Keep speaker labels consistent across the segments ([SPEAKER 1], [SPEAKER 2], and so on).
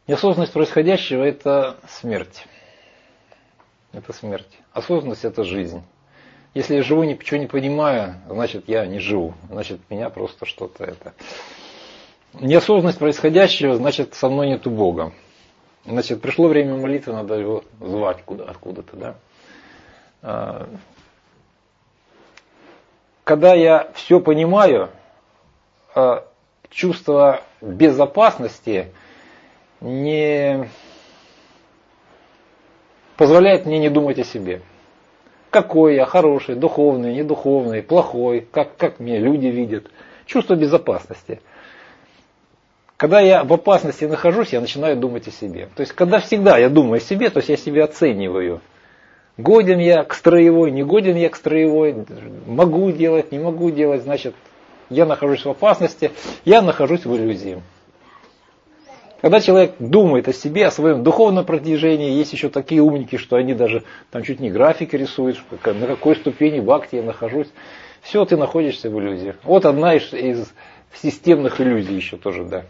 [SPEAKER 1] Неосознанность происходящего – это смерть. Это смерть. Осознанность – это жизнь. Если я живу, ничего не понимаю, значит, я не живу. Значит, меня просто что-то это. Неосознанность происходящего, значит, со мной нету Бога. Значит, пришло время молитвы, надо его звать откуда-то, да? Когда я все понимаю, чувство безопасности не позволяет мне не думать о себе. Какой я, хороший, духовный, недуховный, плохой, как меня люди видят. Чувство безопасности. Когда я в опасности нахожусь, я начинаю думать о себе. То есть, когда всегда я думаю о себе, то есть я себя оцениваю. Годен я к строевой, не годен я к строевой, могу делать, не могу делать, значит, я нахожусь в опасности, я нахожусь в иллюзии. Когда человек думает о себе, о своем духовном продвижении, есть еще такие умники, что они даже там чуть не графики рисуют, на какой ступени бхакти я нахожусь. Все, ты находишься в иллюзии. Вот одна из системных иллюзий еще тоже, да.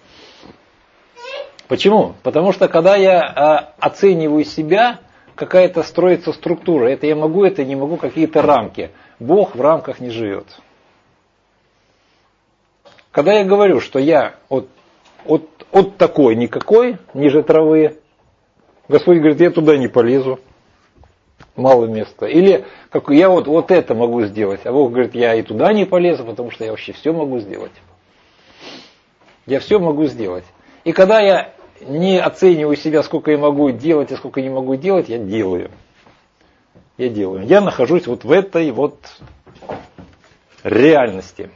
[SPEAKER 1] Почему? Потому что когда я оцениваю себя, какая-то строится структура. Это я могу, это не могу, какие-то рамки. Бог в рамках не живет. Когда я говорю, что я от такой никакой, ниже травы, Господь говорит, я туда не полезу. Мало места. Или как я вот это могу сделать. А Бог говорит, я и туда не полезу, потому что я вообще все могу сделать. Я все могу сделать. И когда я не оцениваю себя, сколько я могу делать, а сколько не могу делать, я делаю. Я делаю. Я нахожусь вот в этой вот реальности.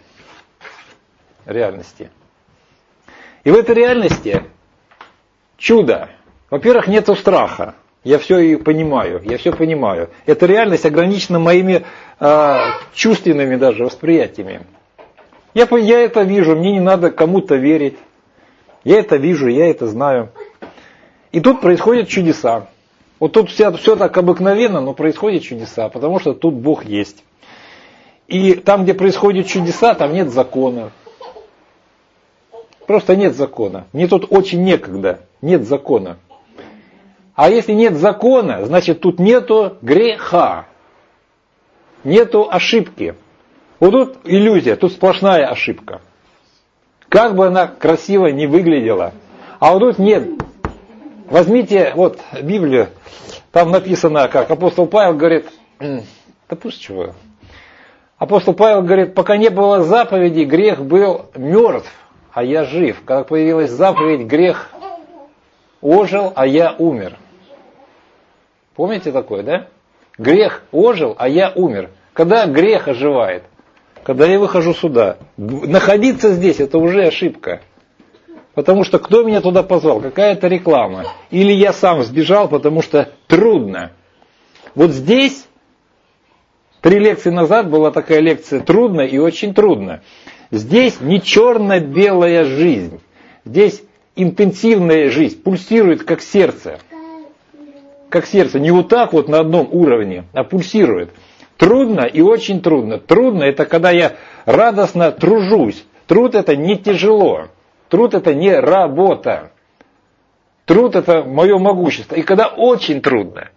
[SPEAKER 1] И в этой реальности чудо. Во-первых, нету страха. Я все и понимаю. Эта реальность ограничена моими чувственными даже восприятиями. Я это вижу, мне не надо кому-то верить. Я это вижу, я это знаю. И тут происходят чудеса. Вот тут все так обыкновенно, но происходят чудеса, потому что тут Бог есть. И там, где происходят чудеса, там нет закона. Просто нет закона. Мне тут очень некогда. Нет закона. А если нет закона, значит тут нету греха. Нету ошибки. Вот тут иллюзия, тут сплошная ошибка. Как бы она красиво не выглядела. А вот тут нет. Возьмите вот Библию, там написано, как апостол Павел говорит, да пусть чего. Апостол Павел говорит, пока не было заповеди, грех был мертв, а я жив. Когда появилась заповедь, грех ожил, а я умер. Помните такое, да? Грех ожил, а я умер. Когда грех оживает? Когда я выхожу сюда. Находиться здесь, это уже ошибка. Потому что кто меня туда позвал? Какая-то реклама. Или я сам сбежал, потому что трудно. Вот здесь, 3 лекции назад была такая лекция «Трудно и очень трудно». Здесь не черно-белая жизнь. Здесь интенсивная жизнь, пульсирует как сердце. Как сердце, не вот так вот на одном уровне, а пульсирует. Трудно и очень трудно. Трудно это когда я радостно тружусь. Труд это не тяжело. Труд это не работа. Труд это мое могущество. И когда очень трудно,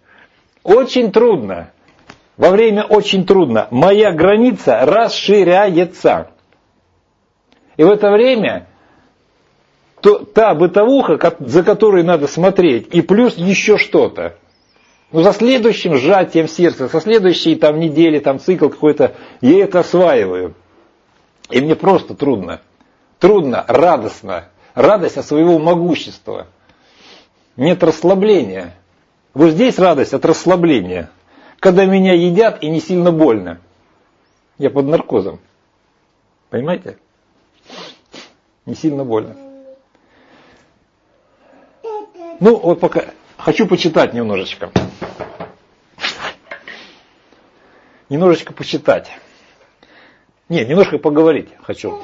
[SPEAKER 1] во время очень трудно, моя граница расширяется. И в это время та бытовуха, за которой надо смотреть, и плюс еще что-то. Но за следующим сжатием сердца, со следующей там недели, там цикл какой-то, я это осваиваю. И мне просто трудно. Трудно, радостно. Радость от своего могущества. Нет расслабления. Вот здесь радость от расслабления. Когда меня едят и не сильно больно. Я под наркозом. Понимаете? Не сильно больно. Ну, вот пока хочу почитать немножечко. Немножечко почитать. Не, немножко поговорить хочу.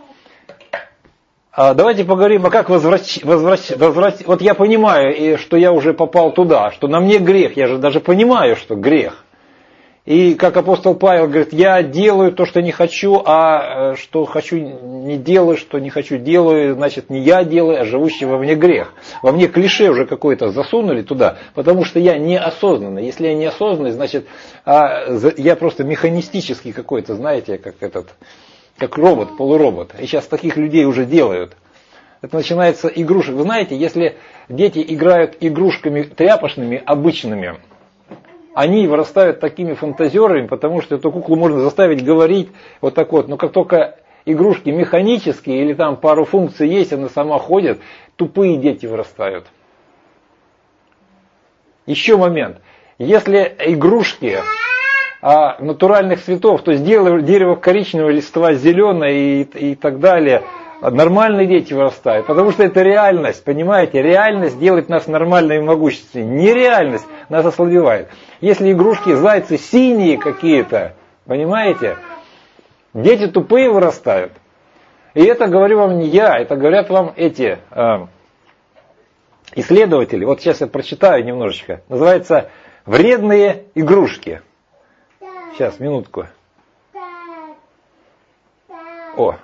[SPEAKER 1] Давайте поговорим, а как возвращать. Вот я понимаю, что я уже попал туда, что на мне грех. Я же даже понимаю, что грех. И как апостол Павел говорит, я делаю то, что не хочу, а что хочу не делаю, что не хочу делаю, значит не я делаю, а живущий во мне грех. Во мне клише уже какое-то засунули туда, потому что я неосознанный. Если я неосознанный, значит я просто механистический какой-то, знаете, как робот, полуробот. И сейчас таких людей уже делают. Это начинается игрушек. Вы знаете, если дети играют игрушками тряпочными, обычными, они вырастают такими фантазерами, потому что эту куклу можно заставить говорить вот так вот. Но как только игрушки механические или там пару функций есть, она сама ходит, тупые дети вырастают. Еще момент. Если игрушки натуральных цветов, то есть дерево коричневого, листва зеленое и так далее, нормальные дети вырастают, потому что это реальность, понимаете? Реальность делает нас нормальными и могущественными. Нереальность нас ослабевает. Если игрушки, зайцы синие какие-то, понимаете? Дети тупые вырастают. И это говорю вам не я, это говорят вам эти исследователи. Вот сейчас я прочитаю немножечко. Называется «Вредные игрушки». Сейчас, минутку. О.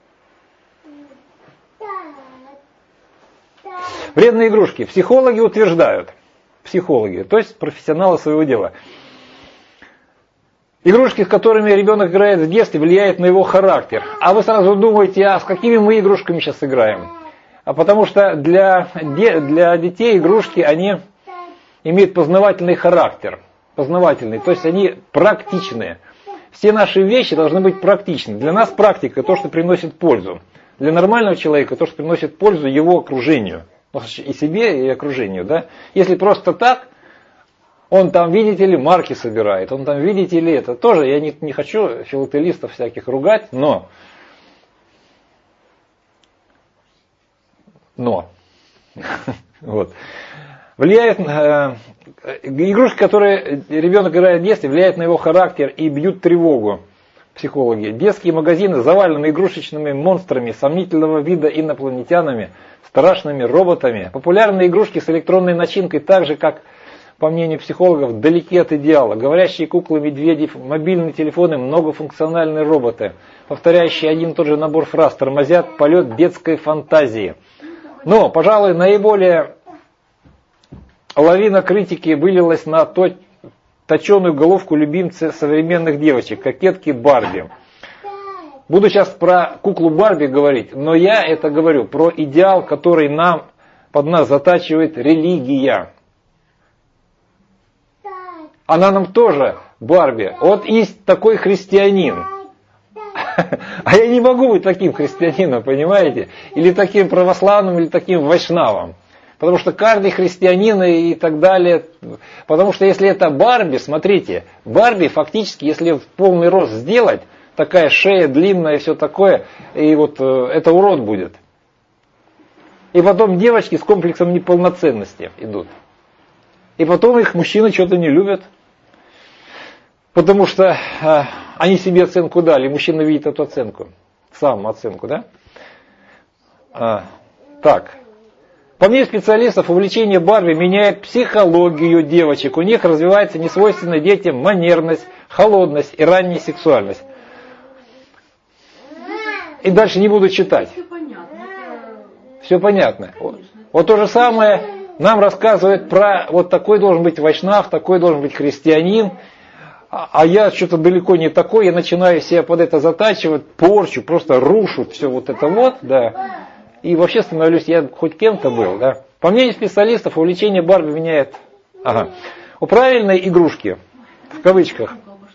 [SPEAKER 1] Вредные игрушки. Психологи утверждают, то есть профессионалы своего дела. Игрушки, с которыми ребенок играет в детстве, влияют на его характер. А вы сразу думаете, а с какими мы игрушками сейчас играем? А потому что для детей игрушки, они имеют познавательный характер. Познавательный, то есть они практичные. Все наши вещи должны быть практичны. Для нас практика то, что приносит пользу. Для нормального человека то, что приносит пользу его окружению. И себе, и окружению. Да? Если просто так, он там, видите ли, марки собирает, он там, видите ли, это тоже, я не хочу филателистов всяких ругать, но вот. Влияет, игрушки, которые ребенок играет в детстве, влияют на его характер и бьют тревогу. Психологи. Детские магазины завалены игрушечными монстрами сомнительного вида, инопланетянами, страшными роботами. Популярные игрушки с электронной начинкой, так же как, по мнению психологов, далеки от идеала. Говорящие куклы, медведи, мобильные телефоны, многофункциональные роботы, повторяющие один и тот же набор фраз, тормозят полет детской фантазии. Но, пожалуй, наиболее лавина критики вылилась на точеную головку любимца современных девочек, кокетки Барби. Буду сейчас про куклу Барби говорить, но я это говорю про идеал, который под нас затачивает религия. Она нам тоже, Барби, вот есть такой христианин. А я не могу быть таким христианином, понимаете? Или таким православным, или таким вайшнавом. Потому что каждый христианин и так далее. Потому что если это Барби, смотрите, Барби фактически, если в полный рост сделать, такая шея длинная и все такое, и вот это урод будет. И потом девочки с комплексом неполноценности идут. И потом их мужчины что-то не любят. Потому что они себе оценку дали, мужчина видит эту оценку. Самооценку, да? Так. По мнению специалистов, увлечение Барби меняет психологию девочек. У них развивается несвойственная детям манерность, холодность и ранняя сексуальность. И дальше не буду читать. Все понятно. Вот то же самое нам рассказывают про вот такой должен быть вайшнав, такой должен быть христианин. А я что-то далеко не такой, я начинаю себя под это затачивать, порчу, просто рушу все вот это вот, да. И вообще становлюсь, я хоть кем-то был, да. По мнению специалистов, увлечение Барби меняет. У правильной игрушки, в кавычках.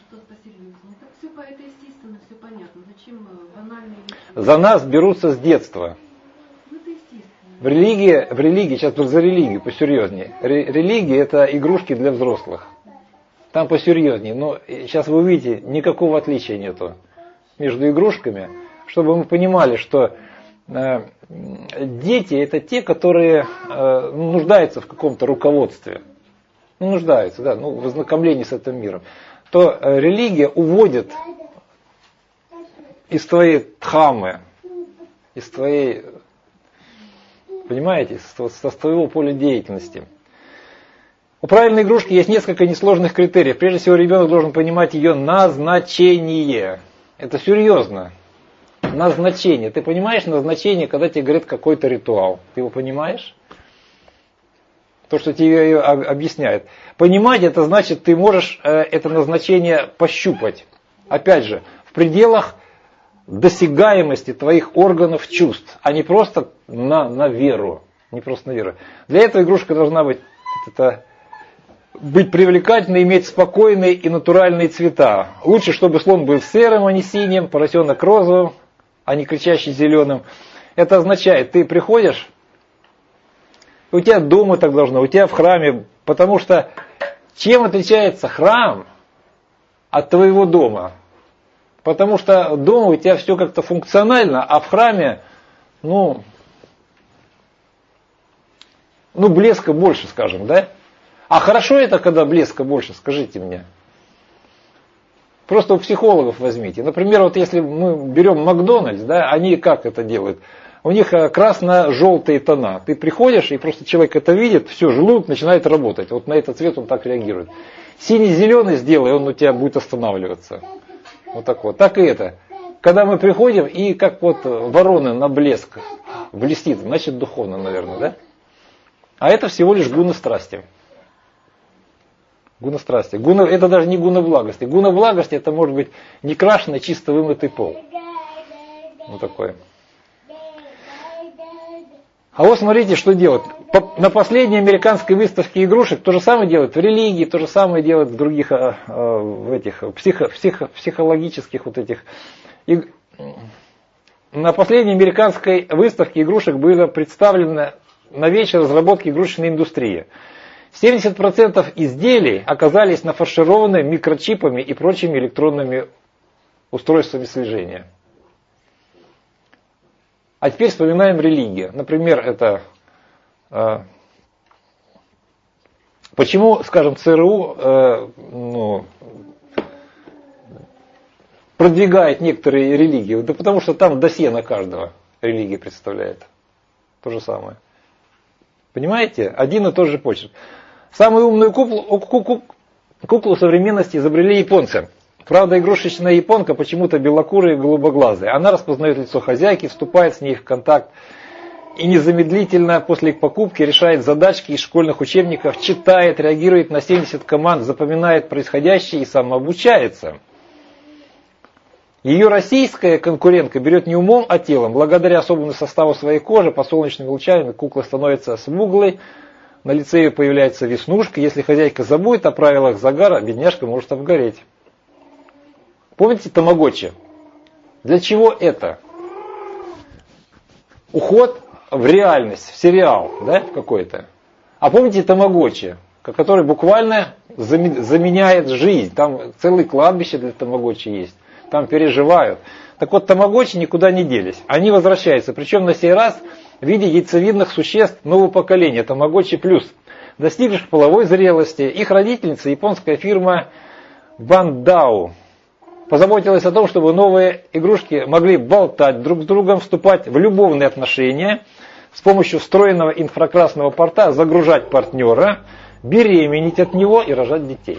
[SPEAKER 1] За нас берутся с детства. В религии, сейчас за религию посерьезнее. Религия это игрушки для взрослых. Там посерьезнее. Но сейчас вы увидите, никакого отличия нету между игрушками. Чтобы мы понимали, что дети это те, которые нуждаются в каком-то руководстве. Нуждаются, да, в ознакомлении с этим миром. То религия уводит из твоей дхаммы, из твоей, понимаете, со твоего поля деятельности. У правильной игрушки есть несколько несложных критериев. Прежде всего, ребенок должен понимать ее назначение. Это серьезно. Назначение. Ты понимаешь назначение, когда тебе говорят какой-то ритуал? Ты его понимаешь? То, что тебе ее объясняет. Понимать это значит, ты можешь это назначение пощупать. Опять же, в пределах досягаемости твоих органов чувств, а не просто на веру. Не просто на веру. Для этого игрушка должна быть привлекательной, иметь спокойные и натуральные цвета. Лучше, чтобы слон был серым, а не синим, поросенок розовым, а не кричащий зеленым. Это означает, ты приходишь, у тебя дома так должно, у тебя в храме, потому что чем отличается храм от твоего дома? Потому что дома у тебя все как-то функционально, а в храме, блеска больше, скажем, да? А хорошо это, когда блеска больше, скажите мне. Просто у психологов возьмите. Например, вот если мы берем Макдональдс, да, они как это делают? У них красно-желтые тона. Ты приходишь, и просто человек это видит, все, желудок начинает работать. Вот на этот цвет он так реагирует. Синий-зеленый сделай, он у тебя будет останавливаться. Вот так вот. Так и это. Когда мы приходим, и как вот вороны на блеск блестит, значит духовно, наверное, да? А это всего лишь гуна страсти. Гуна страсти. Это даже не гуна благости. Гуна благости это может быть не крашеный, чисто вымытый пол. Вот такое. А вот смотрите, что делают. На последней американской выставке игрушек то же самое делают в религии, то же самое делают в других психологических вот этих. На последней американской выставке игрушек было представлено новейшей разработки игрушечной индустрии. 70% изделий оказались нафаршированы микрочипами и прочими электронными устройствами слежения. А теперь вспоминаем религию. Например, это почему, скажем, ЦРУ продвигает некоторые религии? Да потому что там досье на каждого религии представляет. То же самое. Понимаете? Один и тот же почерк. Самую умную куклу современности изобрели японцы. Правда, игрушечная японка почему-то белокурая и голубоглазая. Она распознает лицо хозяйки, вступает с ней в контакт и незамедлительно после покупки решает задачки из школьных учебников, читает, реагирует на 70 команд, запоминает происходящее и самообучается. Ее российская конкурентка берет не умом, а телом. Благодаря особому составу своей кожи под солнечными лучами кукла становится смуглой, на лице ее появляется веснушка. Если хозяйка забудет о правилах загара, бедняжка может обгореть. Помните тамагочи? Для чего это? Уход в реальность, в сериал, да, какой-то. А помните тамагочи, который буквально заменяет жизнь. Там целое кладбище для тамагочи есть. Там переживают. Так вот, тамагочи никуда не делись. Они возвращаются. Причем на сей раз в виде яйцевидных существ нового поколения. Тамагочи плюс. Достигших половой зрелости. Их родительница, японская фирма Бандау, позаботилась о том, чтобы новые игрушки могли болтать друг с другом, вступать в любовные отношения, с помощью встроенного инфракрасного порта загружать партнера, беременеть от него и рожать детей.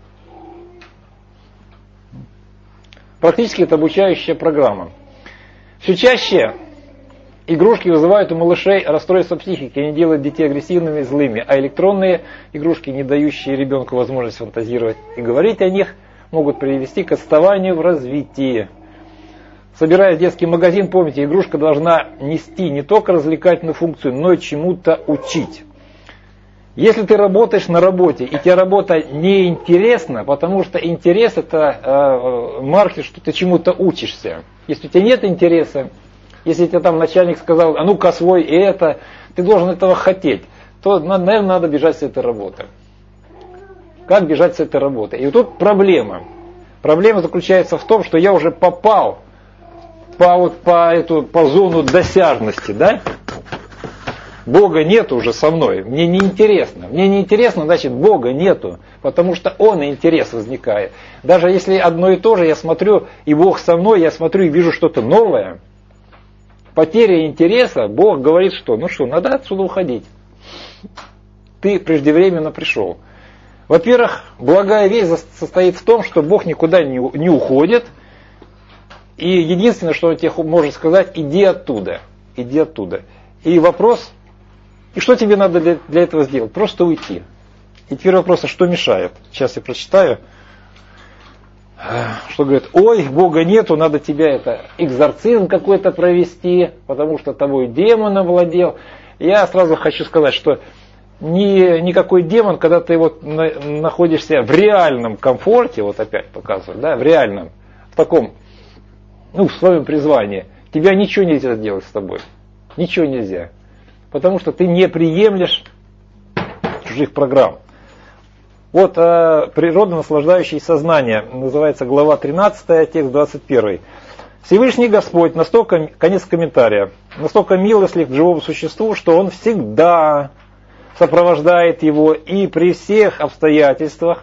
[SPEAKER 1] Практически это обучающая программа. Все чаще игрушки вызывают у малышей расстройство психики, они делают детей агрессивными и злыми, а электронные игрушки, не дающие ребенку возможность фантазировать и говорить о них, могут привести к отставанию в развитии. Собираясь в детский магазин, помните, игрушка должна нести не только развлекательную функцию, но и чему-то учить. Если ты работаешь на работе, и тебе работа неинтересна, потому что интерес это маркер, что ты чему-то учишься. Если у тебя нет интереса, если тебе там начальник сказал, а ну-ка освой это, ты должен этого хотеть, то, наверное, надо бежать с этой работы. Как бежать с этой работы? И вот тут проблема. Проблема заключается в том, что я уже попал по зону досяжности, да? Бога нету уже со мной, мне неинтересно. Мне неинтересно, значит Бога нету, потому что Он интерес возникает. Даже если одно и то же, я смотрю, и Бог со мной, я смотрю и вижу что-то новое. Потеря интереса, Бог говорит, что, надо отсюда уходить. Ты преждевременно пришел. Во-первых, благая весть состоит в том, что Бог никуда не уходит. И единственное, что Он тебе может сказать, иди оттуда. Иди оттуда. И вопрос, и что тебе надо для этого сделать? Просто уйти. И теперь вопрос, а что мешает? Сейчас я прочитаю. Что говорит, ой, Бога нету, надо тебя экзорцизм какой-то провести, потому что тобой демон овладел. Я сразу хочу сказать, что никакой демон, когда ты вот находишься в реальном комфорте, вот опять показываю, да, в реальном, в таком, в своем призвании, тебя ничего нельзя сделать с тобой. Ничего нельзя. Потому что ты не приемлешь чужих программ. Вот природа, наслаждающая сознание, называется глава 13, текст 21. Всевышний Господь настолько, конец комментария, настолько милостлив к живому существу, что Он всегда сопровождает его и при всех обстоятельствах,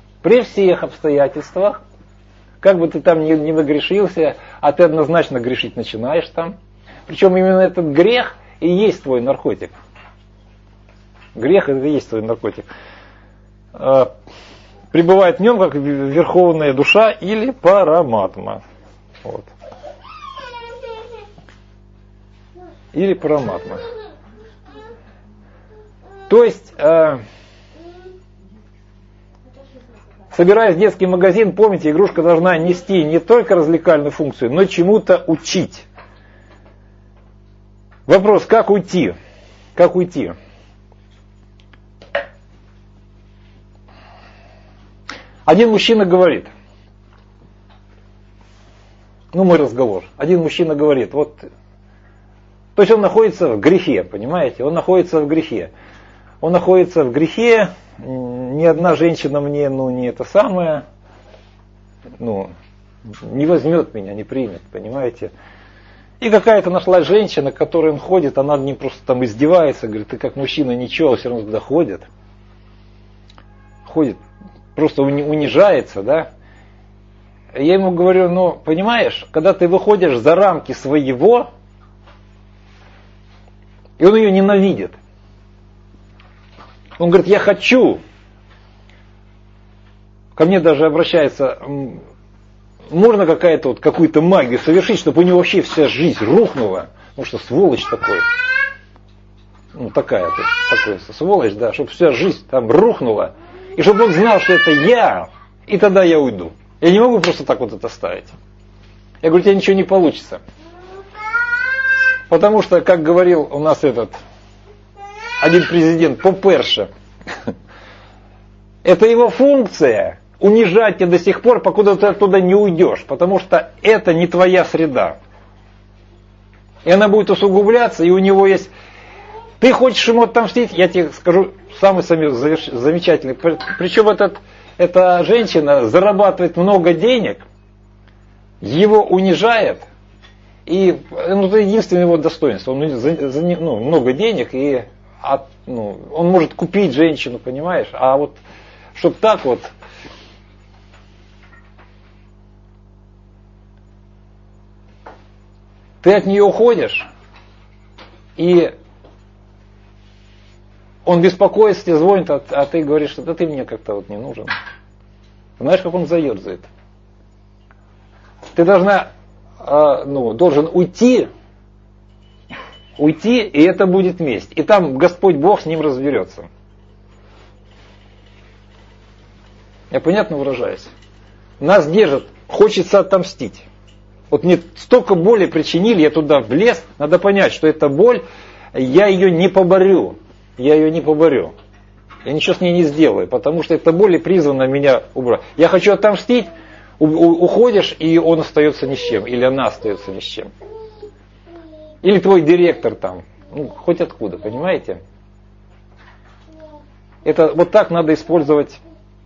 [SPEAKER 1] как бы ты там ни нагрешился, а ты однозначно грешить начинаешь там. Причем именно этот грех и есть твой наркотик. Грех это и есть твой наркотик. Пребывает в нем как верховная душа или параматма. Вот. Или параматма. То есть, собираясь в детский магазин, помните, игрушка должна нести не только развлекательную функцию, но чему-то учить. Вопрос, как уйти? Как уйти? Один мужчина говорит, мой разговор, один мужчина говорит, вот, то есть он находится в грехе, понимаете, он находится в грехе, ни одна женщина мне, не это самое, не возьмет меня, не примет, понимаете. И какая-то нашлась женщина, к которой он ходит, она над ним просто там издевается, говорит, ты как мужчина ничего, все равно туда ходит, просто унижается, да. Я ему говорю, понимаешь, когда ты выходишь за рамки своего, и он ее ненавидит. Он говорит, я хочу. Ко мне даже обращается, можно какую-то магию совершить, чтобы у него вообще вся жизнь рухнула. Потому что сволочь такой. Такая сволочь, да, чтобы вся жизнь там рухнула. И чтобы он знал, что это я, и тогда я уйду. Я не могу просто так вот это ставить. Я говорю, у тебя ничего не получится. Потому что, как говорил у нас один президент Поперша, это его функция унижать тебя до сих пор, покуда ты оттуда не уйдешь. Потому что это не твоя среда. И она будет усугубляться, и у него есть... Ты хочешь ему отомстить, я тебе скажу, самый замечательный. Причем эта женщина зарабатывает много денег, его унижает, и это единственное его достоинство. Он много денег, и он может купить женщину, понимаешь? А вот, чтобы так вот... Ты от нее уходишь, и он беспокоится, тебе звонит, а ты говоришь, что да ты мне как-то не нужен. Знаешь, как он заерзает? Ты должен уйти, и это будет месть. И там Господь Бог с ним разберется. Я понятно выражаюсь? Нас держит, хочется отомстить. Вот мне столько боли причинили, я туда влез, надо понять, что эта боль, я ее не поборю. Я ничего с ней не сделаю, потому что эта боль призвана меня убрать. Я хочу отомстить, уходишь, и он остается ни с чем, или она остается ни с чем. Или твой директор там, хоть откуда, понимаете? Это вот так надо использовать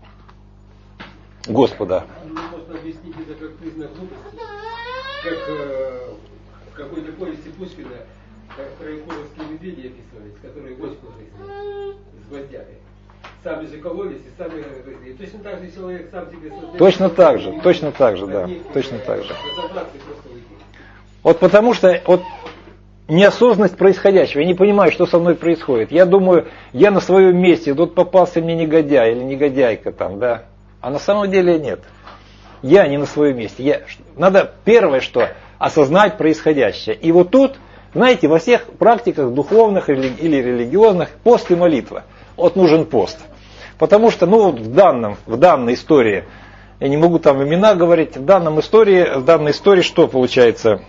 [SPEAKER 1] Господа.
[SPEAKER 2] Можно объяснить это как признак глупости, как в какой-то повести Пушкина, как про якутские медведи описывались, которые гвоздь грызли с гвоздякой. Сами же кололись и сами грызли. И точно так же человек сам себе создает. Точно так же,
[SPEAKER 1] да, точно так же.
[SPEAKER 2] Разобраться и просто уйти.
[SPEAKER 1] Вот потому что, неосознанность происходящего. Я не понимаю, что со мной происходит. Я думаю, я на своем месте, тут попался мне негодяй или негодяйка там, да. А на самом деле нет. Я не на своем месте. Надо первое, что осознать происходящее. И вот тут, знаете, во всех практиках духовных или религиозных пост и молитва. Вот нужен пост. Потому что, в данной истории, я не могу там имена говорить, в данной истории что получается?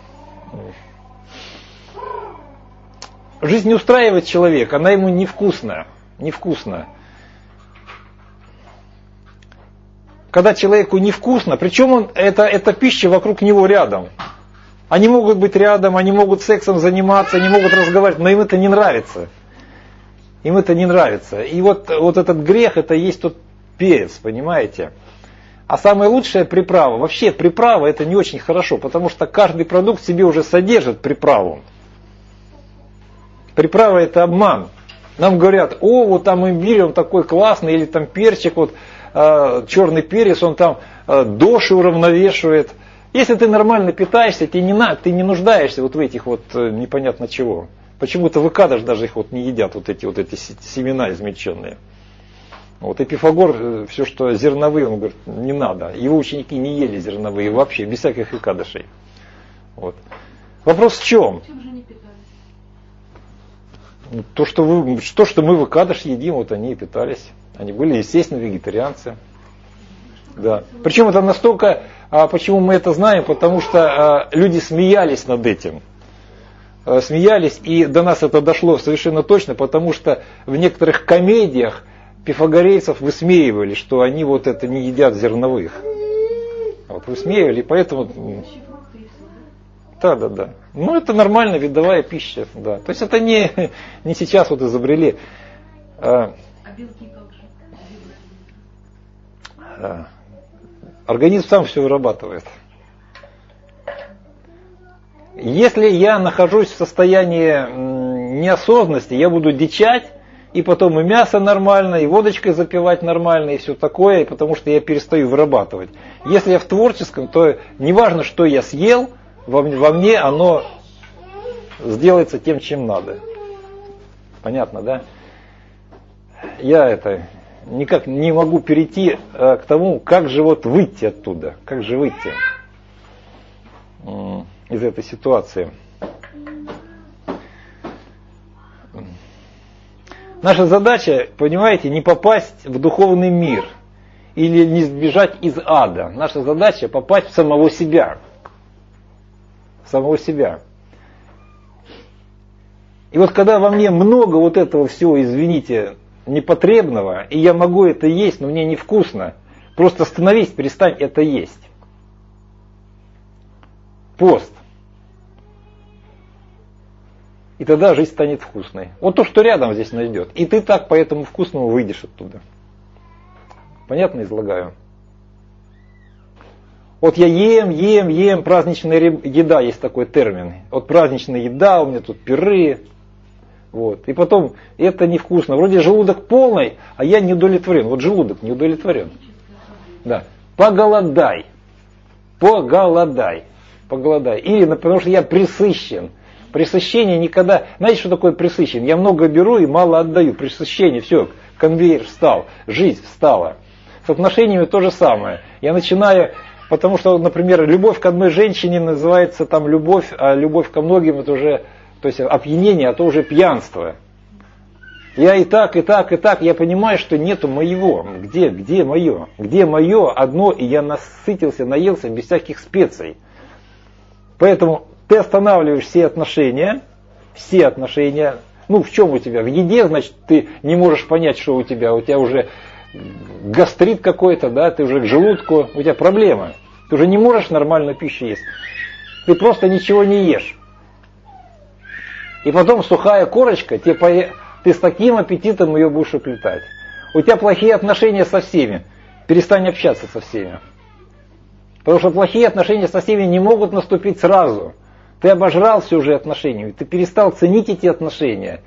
[SPEAKER 1] Жизнь не устраивает человека, она ему невкусная. Когда человеку невкусно, причем эта пища вокруг него рядом. Они могут быть рядом, они могут сексом заниматься, они могут разговаривать, но им это не нравится. И вот этот грех, это есть тот перец, понимаете? А самая лучшая приправа, вообще приправа это не очень хорошо, потому что каждый продукт в себе уже содержит приправу. Приправа это обман. Нам говорят, вот там имбирь, он такой классный, или там перчик, черный перец, он там доши уравновешивает. Если ты нормально питаешься, ты не нуждаешься в этих непонятно чего. Почему-то в Икадыш даже их не едят, эти семена измельченные. И Пифагор, все, что зерновые, он говорит, не надо. Его ученики не ели зерновые вообще, без всяких Икадышей. Вопрос в чем?
[SPEAKER 3] Чем же они питались?
[SPEAKER 1] То, что мы в Икадыш едим, они и питались. Они были, естественно, вегетарианцы. Да. Причем это настолько, почему мы это знаем, потому что люди смеялись над этим. Смеялись, и до нас это дошло совершенно точно, потому что в некоторых комедиях пифагорейцев высмеивали, что они это не едят зерновых. Высмеивали, поэтому... Да. Это нормальная видовая пища, да. То есть это не сейчас изобрели.
[SPEAKER 3] А белки как же?
[SPEAKER 1] Организм сам все вырабатывает. Если я нахожусь в состоянии неосознанности, я буду дичать, и потом и мясо нормально, и водочкой запивать нормально, и все такое, потому что я перестаю вырабатывать. Если я в творческом, то неважно, что я съел, во мне оно сделается тем, чем надо. Понятно, да? Я никак не могу перейти к тому, как же выйти оттуда, как же выйти из этой ситуации. Наша задача, понимаете, не попасть в духовный мир или не сбежать из ада. Наша задача попасть в самого себя. И когда во мне много этого всего, извините, непотребного, и я могу это есть, но мне невкусно, просто остановись, перестань это есть. Пост. И тогда жизнь станет вкусной. То, что рядом здесь найдет. И ты так по этому вкусному выйдешь оттуда. Понятно излагаю? Я ем, праздничная еда, есть такой термин. Праздничная еда, у меня тут пиры. И потом это невкусно. Вроде желудок полный, а я не удовлетворен. Желудок не удовлетворен. Да. Поголодай. Или потому что я пресыщен. Пресыщение никогда... Знаете, что такое пресыщен? Я много беру и мало отдаю. Пресыщение, все, конвейер встал, жизнь встала. С отношениями то же самое. Я начинаю... Потому что, например, любовь к одной женщине называется любовь, а любовь ко многим это уже... То есть опьянение, а то уже пьянство. Я и так, я понимаю, что нету моего. Где мое? Где мое одно, и я насытился, наелся без всяких специй. Поэтому ты останавливаешь все отношения. В чем у тебя? В еде, значит, ты не можешь понять, что у тебя. У тебя уже гастрит какой-то, да, ты уже к желудку, у тебя проблема. Ты уже не можешь нормальную пищу есть. Ты просто ничего не ешь. И потом сухая корочка, ты с таким аппетитом ее будешь уплетать. У тебя плохие отношения со всеми. Перестань общаться со всеми. Потому что плохие отношения со всеми не могут наступить сразу. Ты обожрался уже отношениями. Ты перестал ценить эти отношения.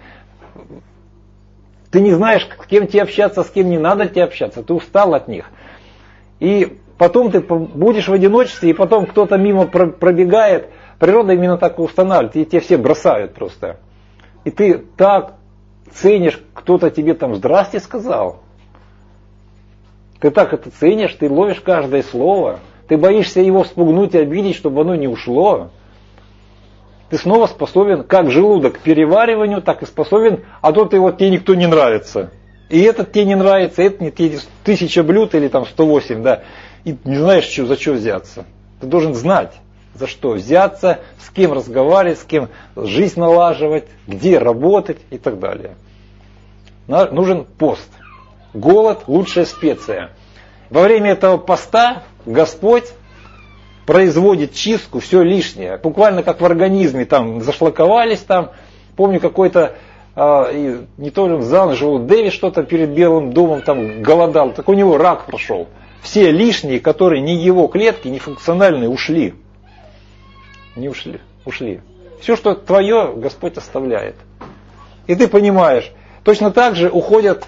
[SPEAKER 1] Ты не знаешь, с кем тебе общаться, с кем не надо тебе общаться. Ты устал от них. И потом ты будешь в одиночестве, и потом кто-то мимо пробегает, Природа именно так и устанавливает, и тебя все бросают просто. И ты так ценишь, кто-то тебе там «здрасте» сказал. Ты так это ценишь, ты ловишь каждое слово. Ты боишься его спугнуть и обидеть, чтобы оно не ушло. Ты снова способен, как желудок, к перевариванию, так и способен, а то тебе никто не нравится. И этот тебе не нравится, это не тебе 1000 блюд или там 108, да. И не знаешь, за что взяться. Ты должен знать, за что взяться, с кем разговаривать, с кем жизнь налаживать, где работать и так далее. Нужен пост. Голод – лучшая специя. Во время этого поста Господь производит чистку, все лишнее. Буквально как в организме, там зашлаковались там. Помню, какой-то, не то ли он за ночь, Дэвис что-то перед Белым домом там голодал, так у него рак прошел. Все лишние, которые не его клетки, не функциональные, ушли. Не ушли, ушли. Все, что твое, Господь оставляет. И ты понимаешь, точно так же уходят,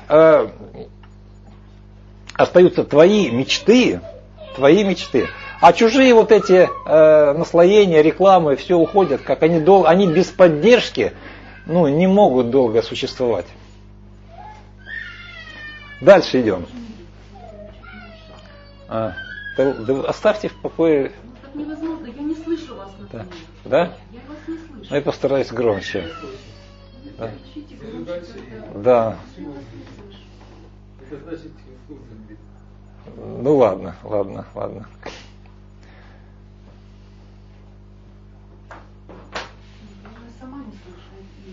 [SPEAKER 1] остаются твои мечты, а чужие вот эти наслоения, рекламы, все уходят, как они без поддержки, не могут долго существовать. Дальше идем. Да оставьте в покое.
[SPEAKER 3] Так невозможно, я не слышу вас, например.
[SPEAKER 1] Да?
[SPEAKER 3] Я вас не слышу.
[SPEAKER 1] Я постараюсь громче. Да.
[SPEAKER 3] Кричите громче,
[SPEAKER 1] Да.
[SPEAKER 2] Это значит,
[SPEAKER 1] Ладно.
[SPEAKER 3] я уже сама не слышу.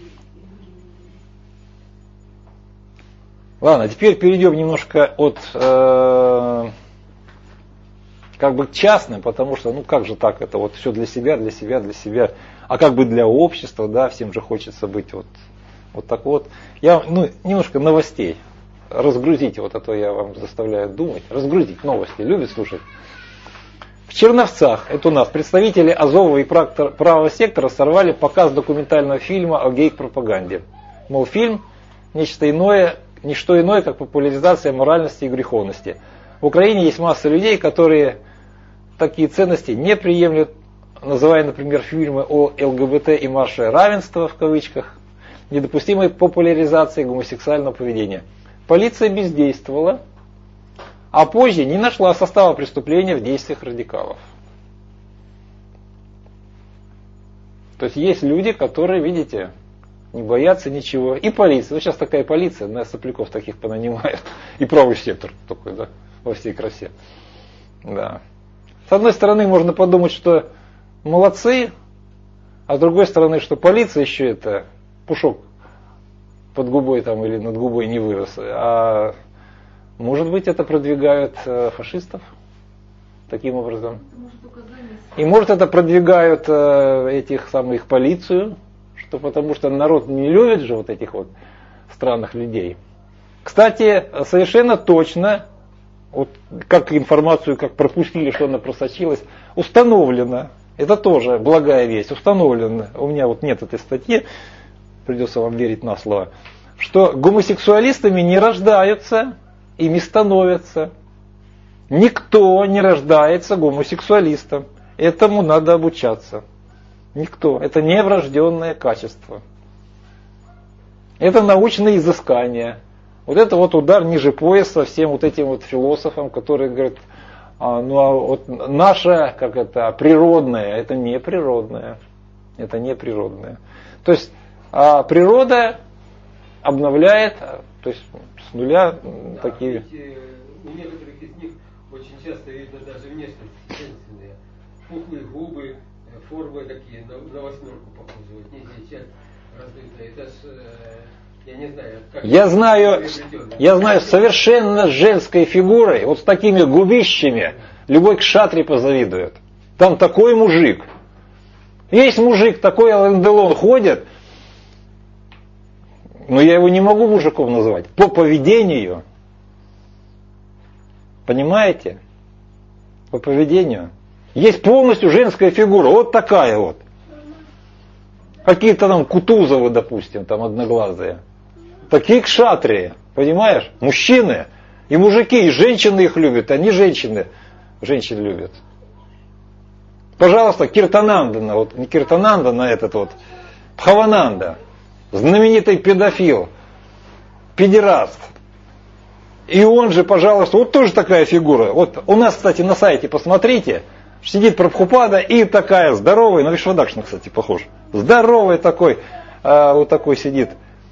[SPEAKER 1] Ладно, теперь перейдем немножко от к частным, потому что, как же так, это вот все для себя, а как бы для общества, да, всем же хочется быть вот так вот. Я, немножко новостей. Разгрузите, а то я вам заставляю думать. Разгрузить новости, любит слушать. В Черновцах, это у нас, представители Азова и правого сектора сорвали показ документального фильма о гей-пропаганде. Мол, фильм не что иное, как популяризация моральности и греховности. В Украине есть масса людей, которые такие ценности не приемлют, называя, например, фильмы о ЛГБТ и марше равенства, в кавычках, недопустимой популяризации гомосексуального поведения. Полиция бездействовала, а позже не нашла состава преступления в действиях радикалов. То есть есть люди, которые, видите, не боятся ничего. И полиция. Сейчас такая полиция, на сопляков таких понанимает. И правый сектор такой, да, во всей красе. Да. С одной стороны, можно подумать, что молодцы, а с другой стороны, что полиция еще это пушок под губой там или над губой не вырос. А может быть, это продвигают фашистов таким образом. И может это продвигают этих самых полицию, потому что народ не любит же вот этих вот странных людей. Кстати, совершенно точно, вот как информацию, как пропустили, что она просочилась, установлено, это тоже благая весть, установлено, у меня вот нет этой статьи, придется вам верить на слово, что гомосексуалистами не рождаются, ими становятся. Никто не рождается гомосексуалистом. Этому надо обучаться. Никто. Это не врожденное качество. Это научные изыскания. Вот это вот удар ниже пояса всем вот этим вот философам, которые говорят, вот наше, природное, это не природное. Это не природное. То есть природа обновляет, то есть с нуля такие...
[SPEAKER 2] У некоторых из них очень часто видно даже внешность женственная. Пухлые губы, формы такие, на восьмерку похожие, вот нижняя часть раздутая. Это ж, я не знаю, как...
[SPEAKER 1] Я знаю совершенно женской фигурой, вот с такими губищами, любой кшатри позавидует. Там такой мужик. Есть мужик, такой Ален-Делон ходит, но я его не могу мужиком называть. По поведению. Понимаете? По поведению. Есть полностью женская фигура. Вот такая вот. Какие-то там Кутузовы, допустим, там одноглазые. Такие кшатрии. Понимаешь? Мужчины. И мужики, и женщины их любят. Они женщин любят. Пожалуйста, Киртанандана, вот не Киртанандана, этот вот, Бхавананда, знаменитый педофил, педераст. И он же, пожалуйста, вот тоже такая фигура. Вот у нас, кстати, на сайте посмотрите, сидит Прабхупада и такая здоровая, на Вишвадакшина, кстати, похож. Здоровый такой, вот такой сидит.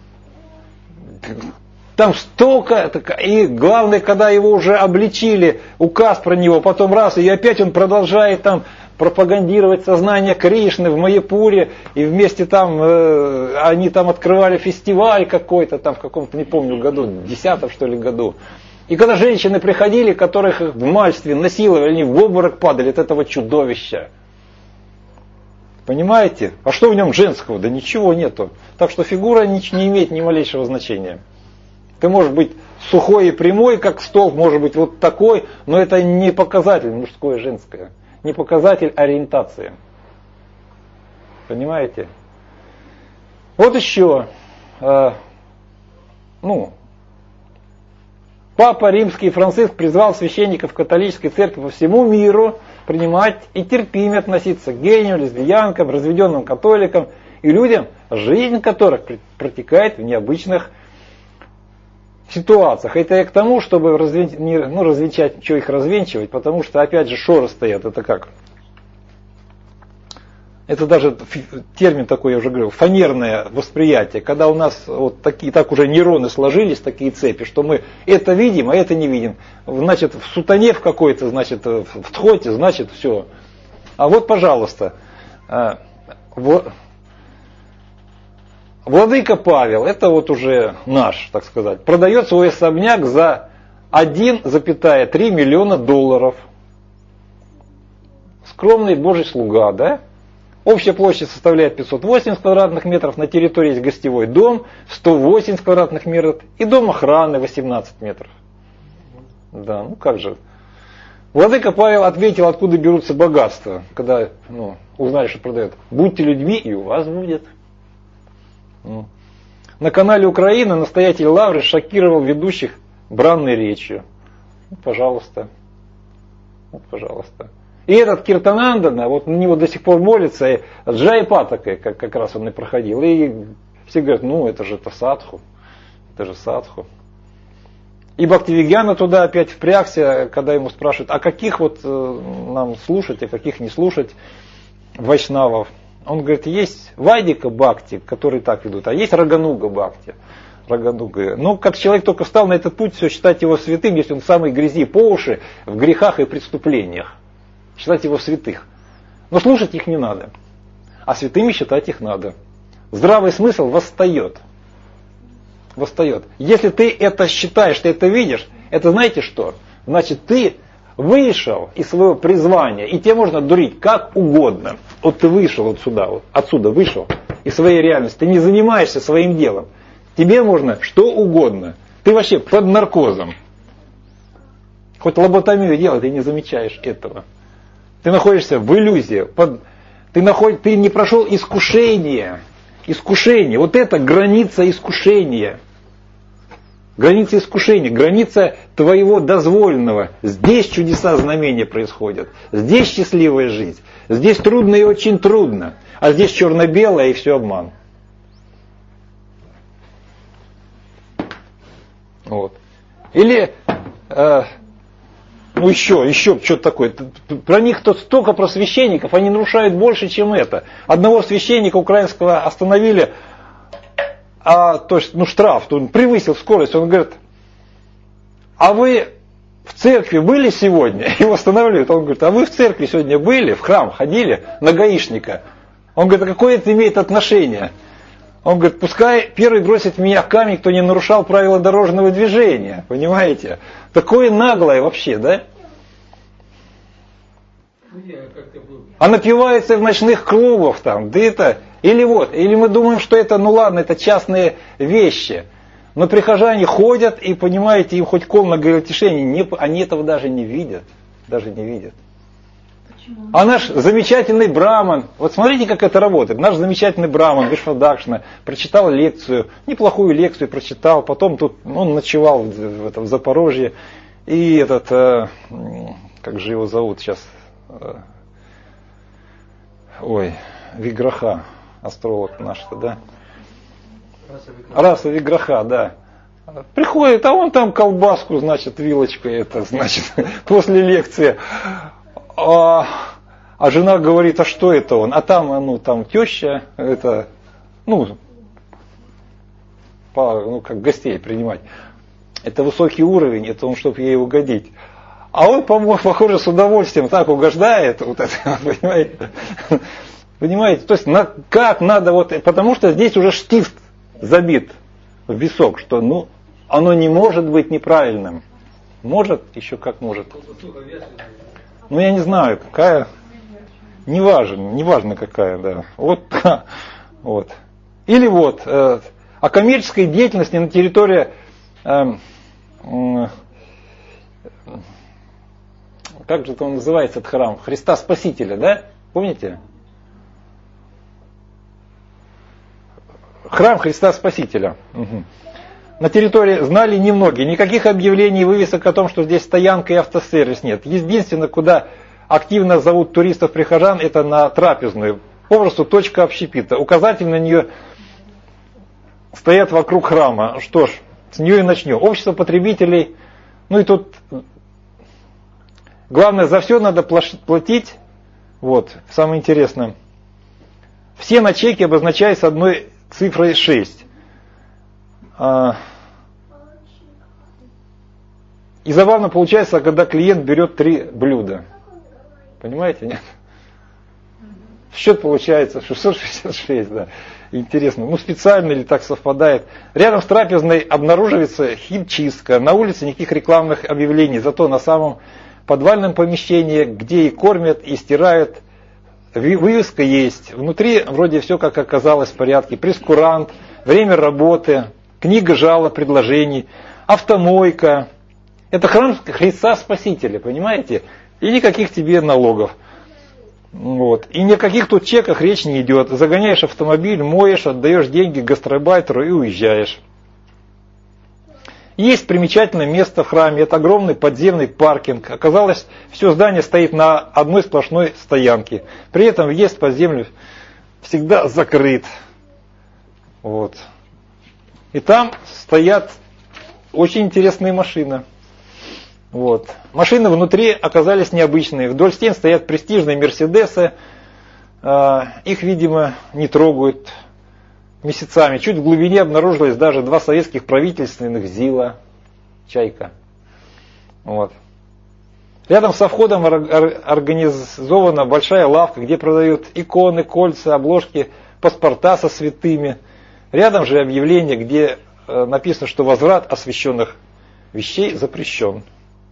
[SPEAKER 1] Там столько, и главное, когда его уже обличили, указ про него, потом раз, и опять он продолжает там пропагандировать сознание Кришны в Майяпуре, и вместе там, они там открывали фестиваль какой-то, там в каком-то, не помню, году, 10-м, что ли, году. И когда женщины приходили, которых в мальстве насиловали, они в обморок падали от этого чудовища. Понимаете? А что в нем женского? Да ничего нету. Так что фигура не имеет ни малейшего значения. Ты можешь быть сухой и прямой, как столб, может быть вот такой, но это не показатель мужское и женское. Не показатель ориентации. Понимаете? Вот еще. Папа Римский Франциск призвал священников католической церкви по всему миру принимать и терпимо относиться к геям, лесбиянкам, разведенным католикам и людям, жизнь которых протекает в необычных ситуациях. Это я к тому, чтобы развенчать, что их развенчивать, потому что опять же шоры стоят. Это как? Это даже термин такой, я уже говорил, фанерное восприятие. Когда у нас вот такие, так уже нейроны сложились, такие цепи, что мы это видим, а это не видим. Значит, в сутане в какой-то, значит, в тхоте, значит, все. А вот, пожалуйста, Владыка Павел, это вот уже наш, так сказать, продает свой особняк за 1,3 миллиона долларов. Скромный Божий слуга, да? Общая площадь составляет 580 квадратных метров, на территории есть гостевой дом, 180 квадратных метров и дом охраны 18 метров. Да, ну как же. Владыка Павел ответил, откуда берутся богатства, когда узнали, что продает. Будьте людьми, и у вас будет. На канале Украина настоятель Лавры шокировал ведущих бранной речью. Пожалуйста. Вот, пожалуйста. И этот Киртанандана, вот на него до сих пор молится, и Джайпатакой как раз он и проходил. И все говорят, это же садху. Это же садху. И Бхактивигьяна туда опять впрягся, когда ему спрашивают, а каких вот нам слушать, а каких не слушать вайшнавов. Он говорит, есть Вайдика Бхакти, которые так ведут, а есть Рагануга Бхакти. Рагануга. Ну, как человек только встал на этот путь, все считать его святым, если он в самой грязи по уши, в грехах и преступлениях. Считать его святых. Но слушать их не надо. А святыми считать их надо. Здравый смысл восстает. Восстает. Если ты это считаешь, ты это видишь, это знаете что? Значит, ты вышел из своего призвания, и тебе можно дурить как угодно. Вот ты вышел отсюда вышел из своей реальности. Ты не занимаешься своим делом. Тебе можно что угодно. Ты вообще под наркозом. Хоть лоботомию делай, ты не замечаешь этого. Ты находишься в иллюзии. Ты не прошел искушение. Искушение. Вот это граница искушения. Граница искушения. Граница твоего дозволенного. Здесь чудеса, знамения происходят. Здесь счастливая жизнь. Здесь трудно и очень трудно. А здесь черно-белое и все обман. Вот. Или... еще что-то такое. Про них тут столько про священников, они нарушают больше, чем это. Одного священника украинского остановили, штраф, он превысил скорость. Он говорит, а вы в церкви были сегодня? Его останавливают, он говорит, а вы в церкви сегодня были, в храм ходили на гаишника? Он говорит, а какое это имеет отношение? Он говорит, пускай первый бросит в меня камень, кто не нарушал правила дорожного движения. Понимаете? Такое наглое вообще, да? А напивается в ночных клубах там. Да это, или мы думаем, что это, это частные вещи. Но прихожане ходят и, понимаете, им хоть ком на горелотишение, они этого даже не видят. Даже не видят. А наш замечательный браман, вот смотрите, как это работает. Наш замечательный браман Вишвадакшина прочитал лекцию, неплохую лекцию прочитал, потом тут он ночевал в Запорожье. И как же его зовут сейчас, Виграха, астролог наш-то, да? Раса Виграха, да. Приходит, а он там колбаску, значит, вилочкой, это, значит, после лекции. А жена говорит, а что это он? А там, там теща, это, как гостей принимать. Это высокий уровень, это он, чтобы ей угодить. А он, похоже, с удовольствием так угождает, вот это, понимаете? Понимаете? То есть, как надо, потому что здесь уже штифт забит в висок, что, оно не может быть неправильным. Может, еще как может. Я не знаю, какая, неважно какая, да. Вот. Или о коммерческой деятельности на территории как же он называется, этот храм? Христа Спасителя, да? Помните? Храм Христа Спасителя. Угу. На территории знали немногие. Никаких объявлений и вывесок о том, что здесь стоянка и автосервис нет. Единственное, куда активно зовут туристов-прихожан, это на трапезную. Попросту точка общепита. Указатели на нее стоят вокруг храма. Что ж, с нее и начнем. Общество потребителей. И тут главное, за все надо платить. Самое интересное. Все на чеке обозначаются одной цифрой 6. И забавно получается, когда клиент берет 3 блюда. Понимаете, нет? Счет получается 666, да. Интересно. Специально ли так совпадает? Рядом с трапезной обнаруживается химчистка. На улице никаких рекламных объявлений. Зато на самом подвальном помещении, где и кормят, и стирают, вывеска есть. Внутри вроде все, как оказалось, в порядке. Прескурант, время работы, книга жалоб, предложений, автомойка. Это храм Христа Спасителя, понимаете? И никаких тебе налогов. И ни о каких тут чеках речь не идет. Загоняешь автомобиль, моешь, отдаешь деньги гастарбайтеру и уезжаешь. Есть примечательное место в храме. Это огромный подземный паркинг. Оказалось, все здание стоит на одной сплошной стоянке. При этом въезд под землю всегда закрыт. И там стоят очень интересные машины. Машины внутри оказались необычные. Вдоль стен стоят престижные Мерседесы. Их, видимо, не трогают месяцами. Чуть в глубине обнаружилось даже 2 советских правительственных ЗИЛа. Чайка. Рядом со входом организована большая лавка, где продают иконы, кольца, обложки, паспорта со святыми. Рядом же объявление, где написано, что возврат освященных вещей запрещен.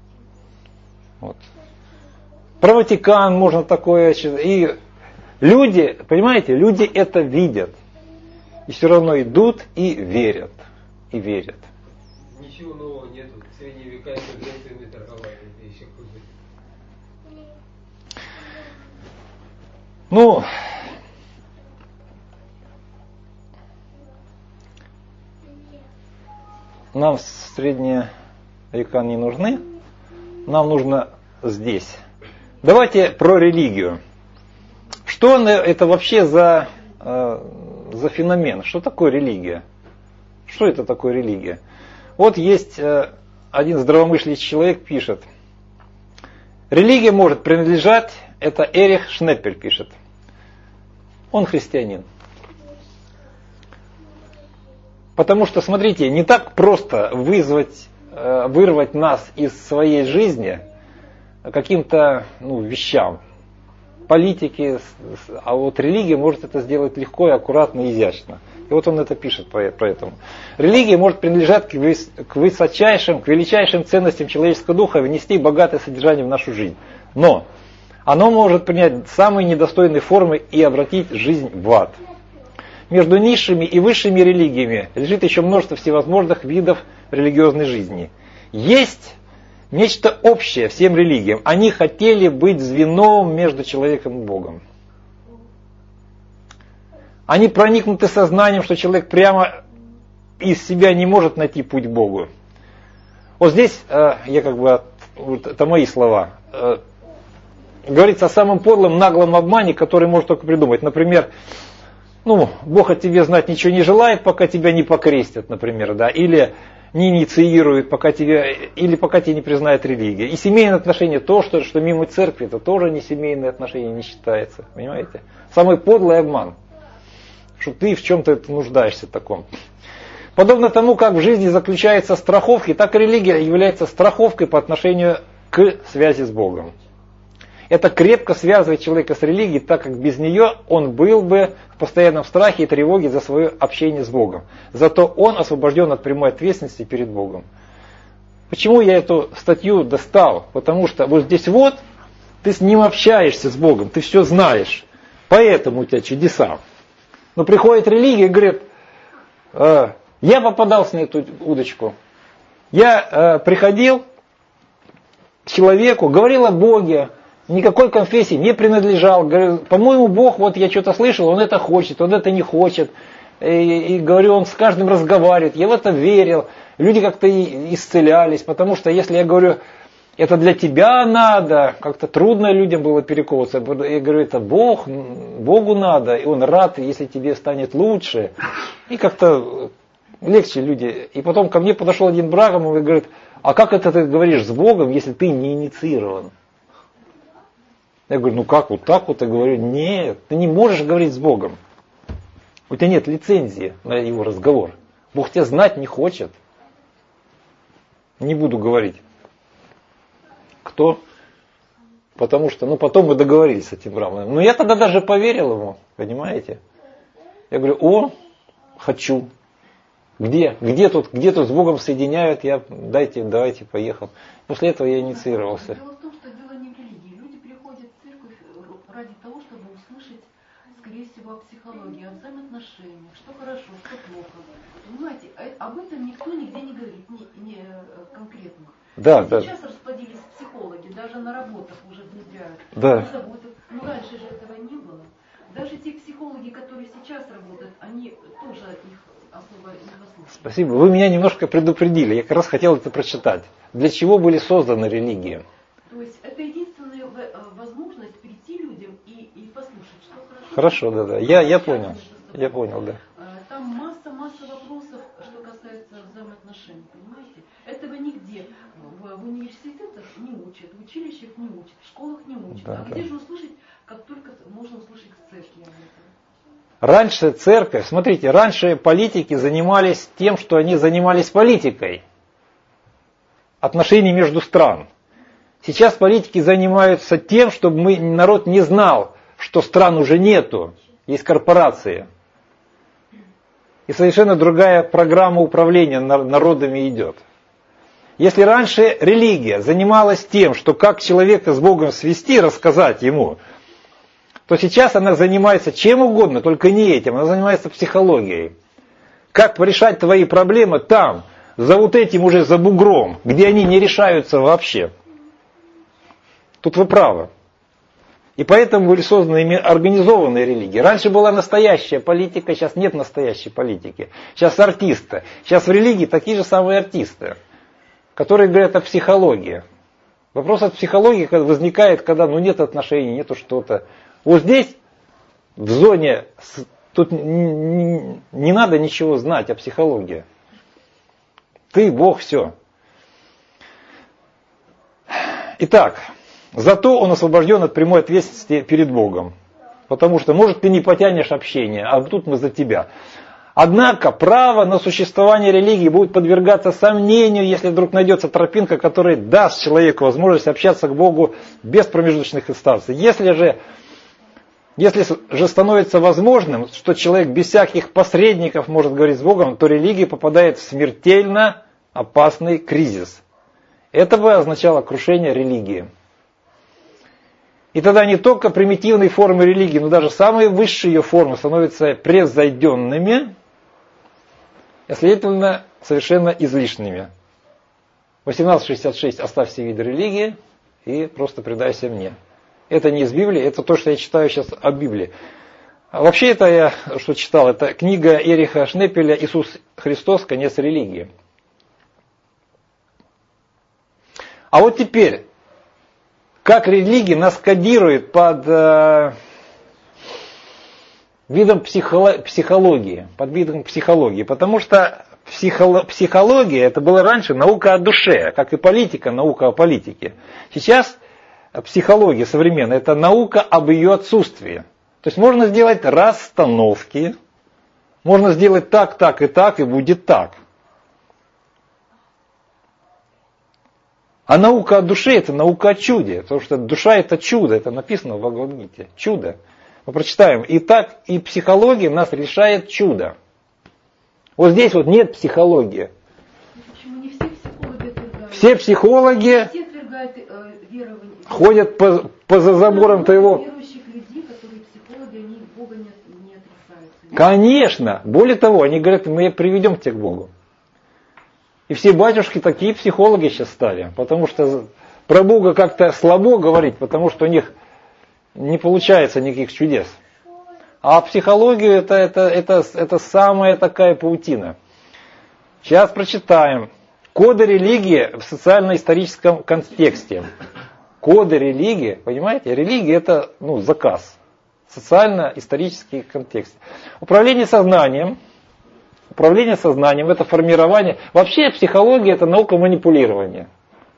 [SPEAKER 1] Про Ватикан можно такое. И люди, понимаете, люди это видят. И все равно идут и верят. И верят.
[SPEAKER 2] Ничего нового нету. В средние века интеграциями торговали. Это еще хуже.
[SPEAKER 1] Нам средние века не нужны. Нам нужно здесь. Давайте про религию. Что это вообще за феномен? Что такое религия? Что это такое религия? Есть один здравомыслящий человек пишет. Религия может принадлежать, это Эрих Шнеппель пишет. Он христианин. Потому что, смотрите, не так просто вырвать нас из своей жизни каким-то вещам, политики, а религия может это сделать легко и аккуратно и изящно. И он это пишет про это. Религия может принадлежать к высочайшим, к величайшим ценностям человеческого духа и внести богатое содержание в нашу жизнь. Но оно может принять самые недостойные формы и обратить жизнь в ад. Между низшими и высшими религиями лежит еще множество всевозможных видов религиозной жизни. Есть нечто общее всем религиям. Они хотели быть звеном между человеком и Богом. Они проникнуты сознанием, что человек прямо из себя не может найти путь к Богу. Здесь, это мои слова. говорится о самом подлом, наглом обмане, который можно только придумать. Например, Бог от тебя знать ничего не желает, пока тебя не покрестят, например, да, или не инициирует, пока тебе не признает религия. И семейные отношения, что мимо церкви, это тоже не семейные отношения, не считается. Понимаете? Самый подлый обман, что ты в чем-то нуждаешься в таком. Подобно тому, как в жизни заключаются страховки, так и религия является страховкой по отношению к связи с Богом. Это крепко связывает человека с религией, так как без нее он был бы в постоянном страхе и тревоге за свое общение с Богом. Зато он освобожден от прямой ответственности перед Богом. Почему я эту статью достал? Потому что вот здесь ты с ним общаешься с Богом, ты все знаешь. Поэтому у тебя чудеса. Но приходит религия и говорит, я попадался на эту удочку. Я приходил к человеку, говорил о Боге, никакой конфессии не принадлежал. Говорю, по-моему, Бог, я что-то слышал, Он это хочет, Он это не хочет. И говорю, Он с каждым разговаривает. Я в это верил. Люди как-то исцелялись, потому что если я говорю, это для тебя надо, как-то трудно людям было перековываться. Я говорю, это Богу надо, и Он рад, если тебе станет лучше. И как-то легче люди. И потом ко мне подошел один брагом и говорит, а как это ты говоришь с Богом, если ты не инициирован? Я говорю, как вот так вот? Я говорю, нет, ты не можешь говорить с Богом. У тебя нет лицензии на его разговор. Бог тебя знать не хочет. Не буду говорить. Кто? Потому что, потом мы договорились с этим браманом. Но я тогда даже поверил ему, понимаете? Я говорю, хочу. Где тут с Богом соединяют? Давайте, поехал. После этого я инициировался.
[SPEAKER 3] Дело в том, что дело не в религии. Люди приходят в церковь ради того, чтобы услышать, скорее всего, о психологии, о взаимоотношениях, что хорошо, что плохо. Понимаете, об этом никто нигде не говорит, не конкретно.
[SPEAKER 1] Да.
[SPEAKER 3] Сейчас расплодились психологи, даже на работах уже внедряют.
[SPEAKER 1] Да.
[SPEAKER 3] Раньше же этого не было. Даже те психологи, которые сейчас работают, они тоже их особо не послушали.
[SPEAKER 1] Спасибо. Вы меня немножко предупредили. Я как раз хотел это прочитать. Для чего были созданы религии?
[SPEAKER 3] То есть это единственная возможность прийти людям и послушать, что хорошо.
[SPEAKER 1] Хорошо, да. Я понял. Я понял, да.
[SPEAKER 3] Там масса вопросов, что касается взаимоотношений, понимаете? Этого нигде в университетах не учат, в училищах не учат, в школах не учат.
[SPEAKER 1] Да.
[SPEAKER 3] Где же услышать, как только можно услышать в церкви об этом?
[SPEAKER 1] Раньше церковь, смотрите, раньше политики занимались тем, что они занимались политикой. Отношений между стран. Сейчас политики занимаются тем, чтобы народ не знал, что стран уже нету, есть корпорации. И совершенно другая программа управления народами идет. Если раньше религия занималась тем, что как человека с Богом свести, рассказать ему, то сейчас она занимается чем угодно, только не этим. Она занимается психологией. Как решать твои проблемы там, за этим уже за бугром, где они не решаются вообще. Тут вы правы. И поэтому были созданы организованные религии. Раньше была настоящая политика, сейчас нет настоящей политики. Сейчас артисты. Сейчас в религии такие же самые артисты, которые говорят о психологии. Вопрос от психологии возникает, когда нет отношений, нету что-то. Вот здесь, в зоне, тут не надо ничего знать о психологии. Ты, Бог, все. Итак, зато он освобожден от прямой ответственности перед Богом. Потому что, может, ты не потянешь общение, а тут мы за тебя. Однако, право на существование религии будет подвергаться сомнению, если вдруг найдется тропинка, которая даст человеку возможность общаться к Богу без промежуточных инстанций. Если же становится возможным, что человек без всяких посредников может говорить с Богом, то религия попадает в смертельно опасный кризис. Это бы означало крушение религии. И тогда не только примитивные формы религии, но даже самые высшие ее формы становятся превзойденными, и, следовательно, совершенно излишними. 1866. Оставь все виды религии и просто предайся мне. Это не из Библии, это то, что я читаю сейчас о Библии. А вообще это я что читал, это книга Эриха Шнепеля «Иисус Христос. Конец религии». А вот теперь, как религия нас кодирует под видом психологии, потому что психология это была раньше наука о душе, как и политика, наука о политике. Сейчас психология современная это наука об ее отсутствии. То есть можно сделать расстановки, можно сделать так, так и так, и будет так. А наука о душе это наука о чуде, потому что душа это чудо, это написано в Бхагавад-гите, чудо. Мы прочитаем. И так, и психология нас решает чудо. Вот здесь вот нет психологии.
[SPEAKER 3] Почему не все психологи отвергают?
[SPEAKER 1] Все психологи
[SPEAKER 3] все отвергают верование.
[SPEAKER 1] Ходят по заборам твоего.
[SPEAKER 3] Верующих людей, которые психологи, они Бога не отрицают.
[SPEAKER 1] Конечно. Более того, они говорят, мы приведем тебя к Богу. И все батюшки такие психологи сейчас стали. Потому что про Бога как-то слабо говорить, потому что у них не получается никаких чудес. А психологию это самая такая паутина. Сейчас прочитаем. Коды религии в социально-историческом контексте. Коды религии, понимаете? Религия это заказ. Социально-исторический контекст. Управление сознанием это формирование. Вообще психология это наука манипулирования.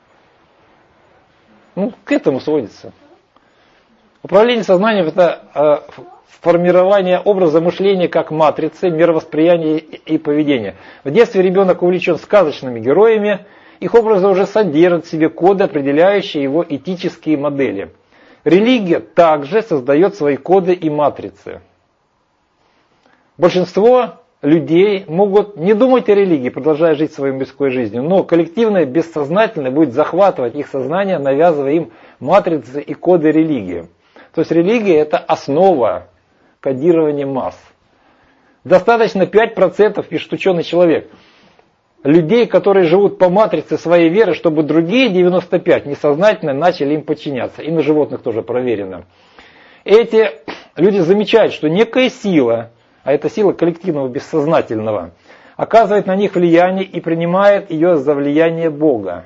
[SPEAKER 1] К этому сводится. Управление сознанием это формирование образа мышления как матрицы, мировосприятия и поведения. В детстве ребенок увлечен сказочными героями, их образы уже содержат в себе коды, определяющие его этические модели. Религия также создает свои коды и матрицы. Большинство людей могут не думать о религии, продолжая жить своей мирской жизнью, но коллективное бессознательное будет захватывать их сознание, навязывая им матрицы и коды религии. То есть религия это основа кодирования масс. Достаточно 5%, пишет ученый человек, людей, которые живут по матрице своей веры, чтобы другие 95% несознательно начали им подчиняться. И на животных тоже проверено. Эти люди замечают, что некая сила, а это сила коллективного бессознательного, оказывает на них влияние и принимает ее за влияние Бога.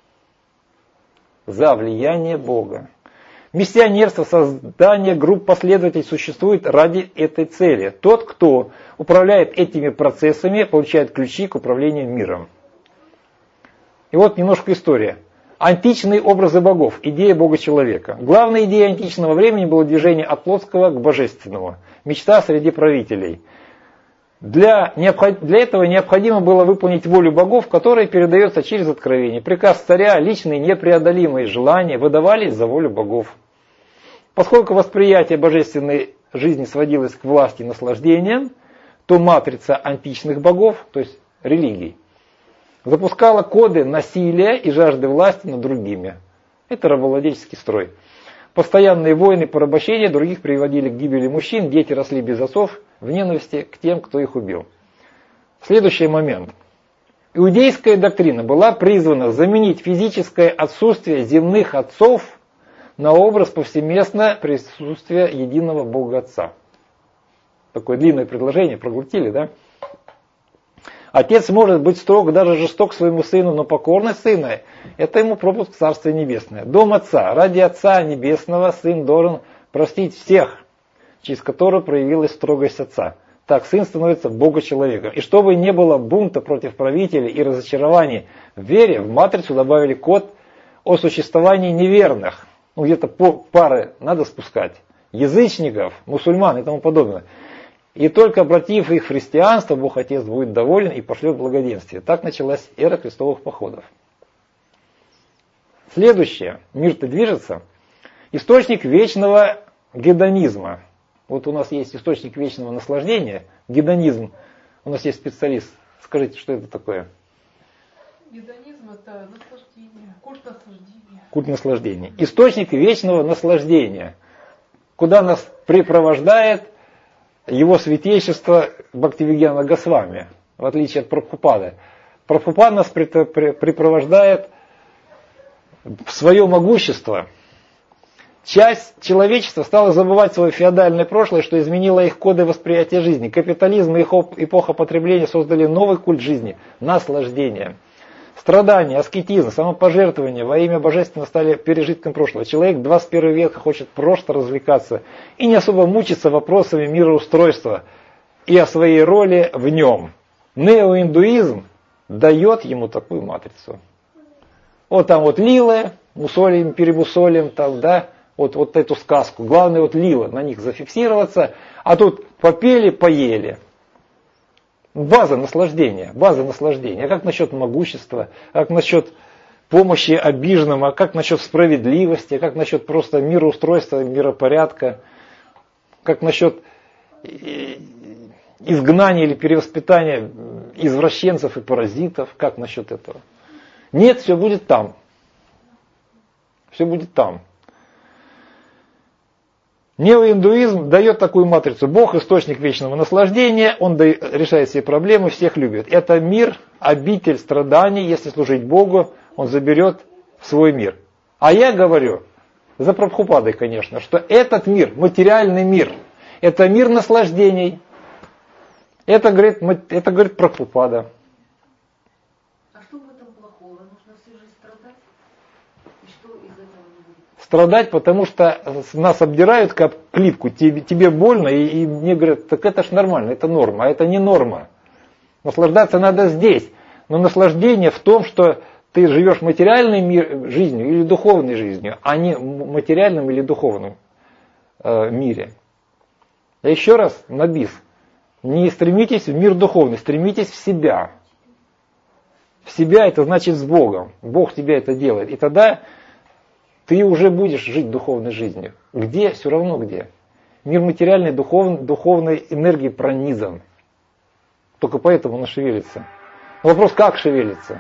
[SPEAKER 1] За влияние Бога. Миссионерство, создание групп последователей существует ради этой цели. Тот, кто управляет этими процессами, получает ключи к управлению миром. И вот немножко история. Античные образы богов, идея бога-человека. Главной идеей античного времени было движение от плотского к божественному. Мечта среди правителей. Для этого необходимо было выполнить волю богов, которая передается через откровение. Приказ царя, личные непреодолимые желания выдавались за волю богов. Поскольку восприятие божественной жизни сводилось к власти и наслаждениям, то матрица античных богов, то есть религий, запускала коды насилия и жажды власти над другими. Это рабовладельческий строй. Постоянные войны, порабощения других приводили к гибели мужчин, дети росли без отцов в ненависти к тем, кто их убил. Следующий момент. Иудейская доктрина была призвана заменить физическое отсутствие земных отцов на образ повсеместно присутствия единого Бога Отца. Такое длинное предложение, проглотили, да? Отец может быть строг, даже жесток к своему сыну, но покорность сына – это ему пропуск в Царствие Небесное. Дом Отца. Ради Отца Небесного сын должен простить всех, через которого проявилась строгость Отца. Так сын становится Бога-человеком. И чтобы не было бунта против правителей и разочарований в вере, в матрицу добавили код о существовании неверных. Где-то пары надо спускать. Язычников, мусульман и тому подобное. И только обратив их в христианство, Бог Отец будет доволен и пошлет благоденствие. Так началась эра крестовых походов. Следующее. Мир-то движется. Источник вечного гедонизма. Вот у нас есть источник вечного наслаждения. Гедонизм. У нас есть специалист. Скажите, что это такое?
[SPEAKER 4] Гедонизм это наслаждение, культ наслаждения.
[SPEAKER 1] Культ наслаждения. Источник вечного наслаждения. Куда нас припровождает его святейшество Бхактивигьяна Госвами, в отличие от Прабхупады. Прабхупад нас припровождает в свое могущество. Часть человечества стала забывать свое феодальное прошлое, что изменило их коды восприятия жизни. Капитализм и эпоха потребления создали новый культ жизни – наслаждение. Страдания, аскетизм, самопожертвование во имя божественного стали пережитком прошлого. Человек 21 века хочет просто развлекаться и не особо мучиться вопросами мироустройства и о своей роли в нем. Неоиндуизм дает ему такую матрицу. Вот там вот лилы, мусолим, перемусолим, там, да, вот эту сказку. Главное вот лила, на них зафиксироваться, а тут попели, поели. База наслаждения, база наслаждения. А как насчет могущества, как насчет помощи обиженным, а как насчет справедливости, а как насчет просто мироустройства, миропорядка, как насчет изгнания или перевоспитания извращенцев и паразитов, как насчет этого? Нет, все будет там. Все будет там. Неоиндуизм дает такую матрицу. Бог – источник вечного наслаждения, Он решает все проблемы, всех любит. Это мир, обитель страданий. Если служить Богу, Он заберет в свой мир. А я говорю, за Прабхупадой, конечно, что этот мир, материальный мир, это мир наслаждений. Это говорит Прабхупада.
[SPEAKER 3] А что в этом плохого? Нужно всю жизнь страдать? И что из этого не будет?
[SPEAKER 1] Страдать, потому что нас обдирают как плитку, тебе больно, и мне говорят, так это ж нормально, это норма, а это не норма. Наслаждаться надо здесь. Но наслаждение в том, что ты живешь материальной жизнью или духовной жизнью, а не материальном или духовном мире. А еще раз, на бис. Не стремитесь в мир духовный, стремитесь в себя. В себя это значит с Богом. Бог тебя это делает. И тогда ты уже будешь жить духовной жизнью. Где? Все равно где. Мир материальной, духовной энергии пронизан. Только поэтому он шевелится. Но вопрос, как шевелится?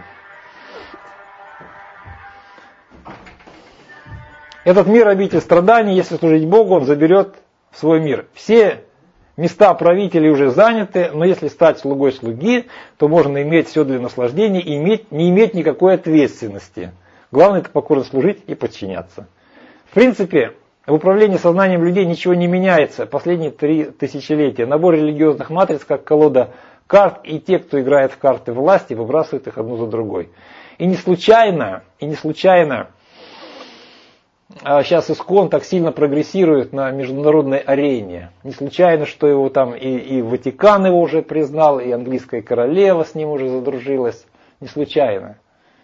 [SPEAKER 1] Этот мир обитель страданий, если служить Богу, он заберет в свой мир. Все места правителей уже заняты, но если стать слугой слуги, то можно иметь все для наслаждения и не иметь никакой ответственности. Главное это покорно служить и подчиняться. В принципе, в управлении сознанием людей ничего не меняется. Последние 3 тысячелетия. Набор религиозных матриц, как колода карт, и те, кто играет в карты власти, выбрасывают их одну за другой. И не случайно сейчас ИСККОН так сильно прогрессирует на международной арене. Не случайно, что его там и Ватикан его уже признал, и английская королева с ним уже задружилась. Не случайно.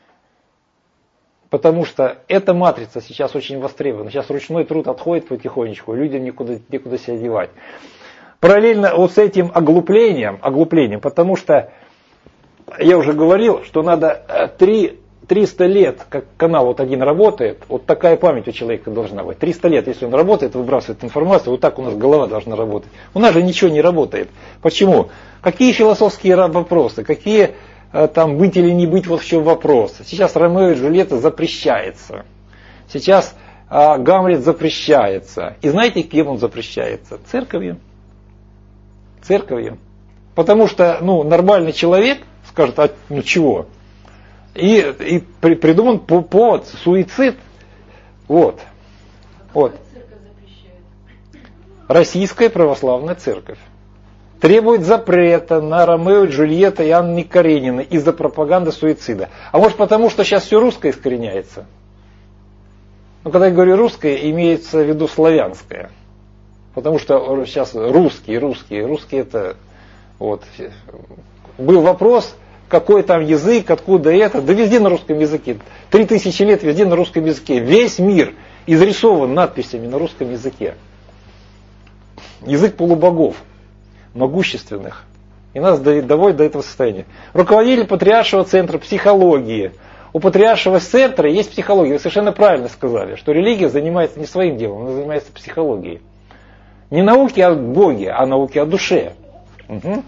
[SPEAKER 1] Потому что эта матрица сейчас очень востребована. Сейчас ручной труд отходит потихонечку, людям некуда себя девать. Параллельно вот с этим оглуплением, потому что я уже говорил, что надо 300 лет, как канал вот один работает, вот такая память у человека должна быть. 300 лет, если он работает, выбрасывает информацию, вот так у нас голова должна работать. У нас же ничего не работает. Почему? Какие философские вопросы, какие там быть или не быть, вот в чем вопрос. Сейчас Ромео и Джульетта запрещается. Сейчас Гамлет запрещается. И знаете, кем он запрещается? Церковью. Потому что нормальный человек скажет, чего? И придуман повод, суицид. Вот.
[SPEAKER 3] Церковь запрещает?
[SPEAKER 1] Российская православная церковь требует запрета на Ромео, Джульетта и Анны Карениной из-за пропаганды суицида. А может потому, что сейчас все русское искореняется? Когда я говорю русское, имеется в виду славянское. Потому что сейчас русские это... Вот. Был вопрос, какой там язык, откуда это. Да везде на русском языке. 3000 лет везде на русском языке. Весь мир изрисован надписями на русском языке. Язык полубогов, могущественных. И нас доводит до этого состояния. Руководитель Патриаршего центра психологии. У Патриаршего центра есть психология. Вы совершенно правильно сказали, что религия занимается не своим делом, она занимается психологией. Не науки о Боге, а науки о душе. Угу.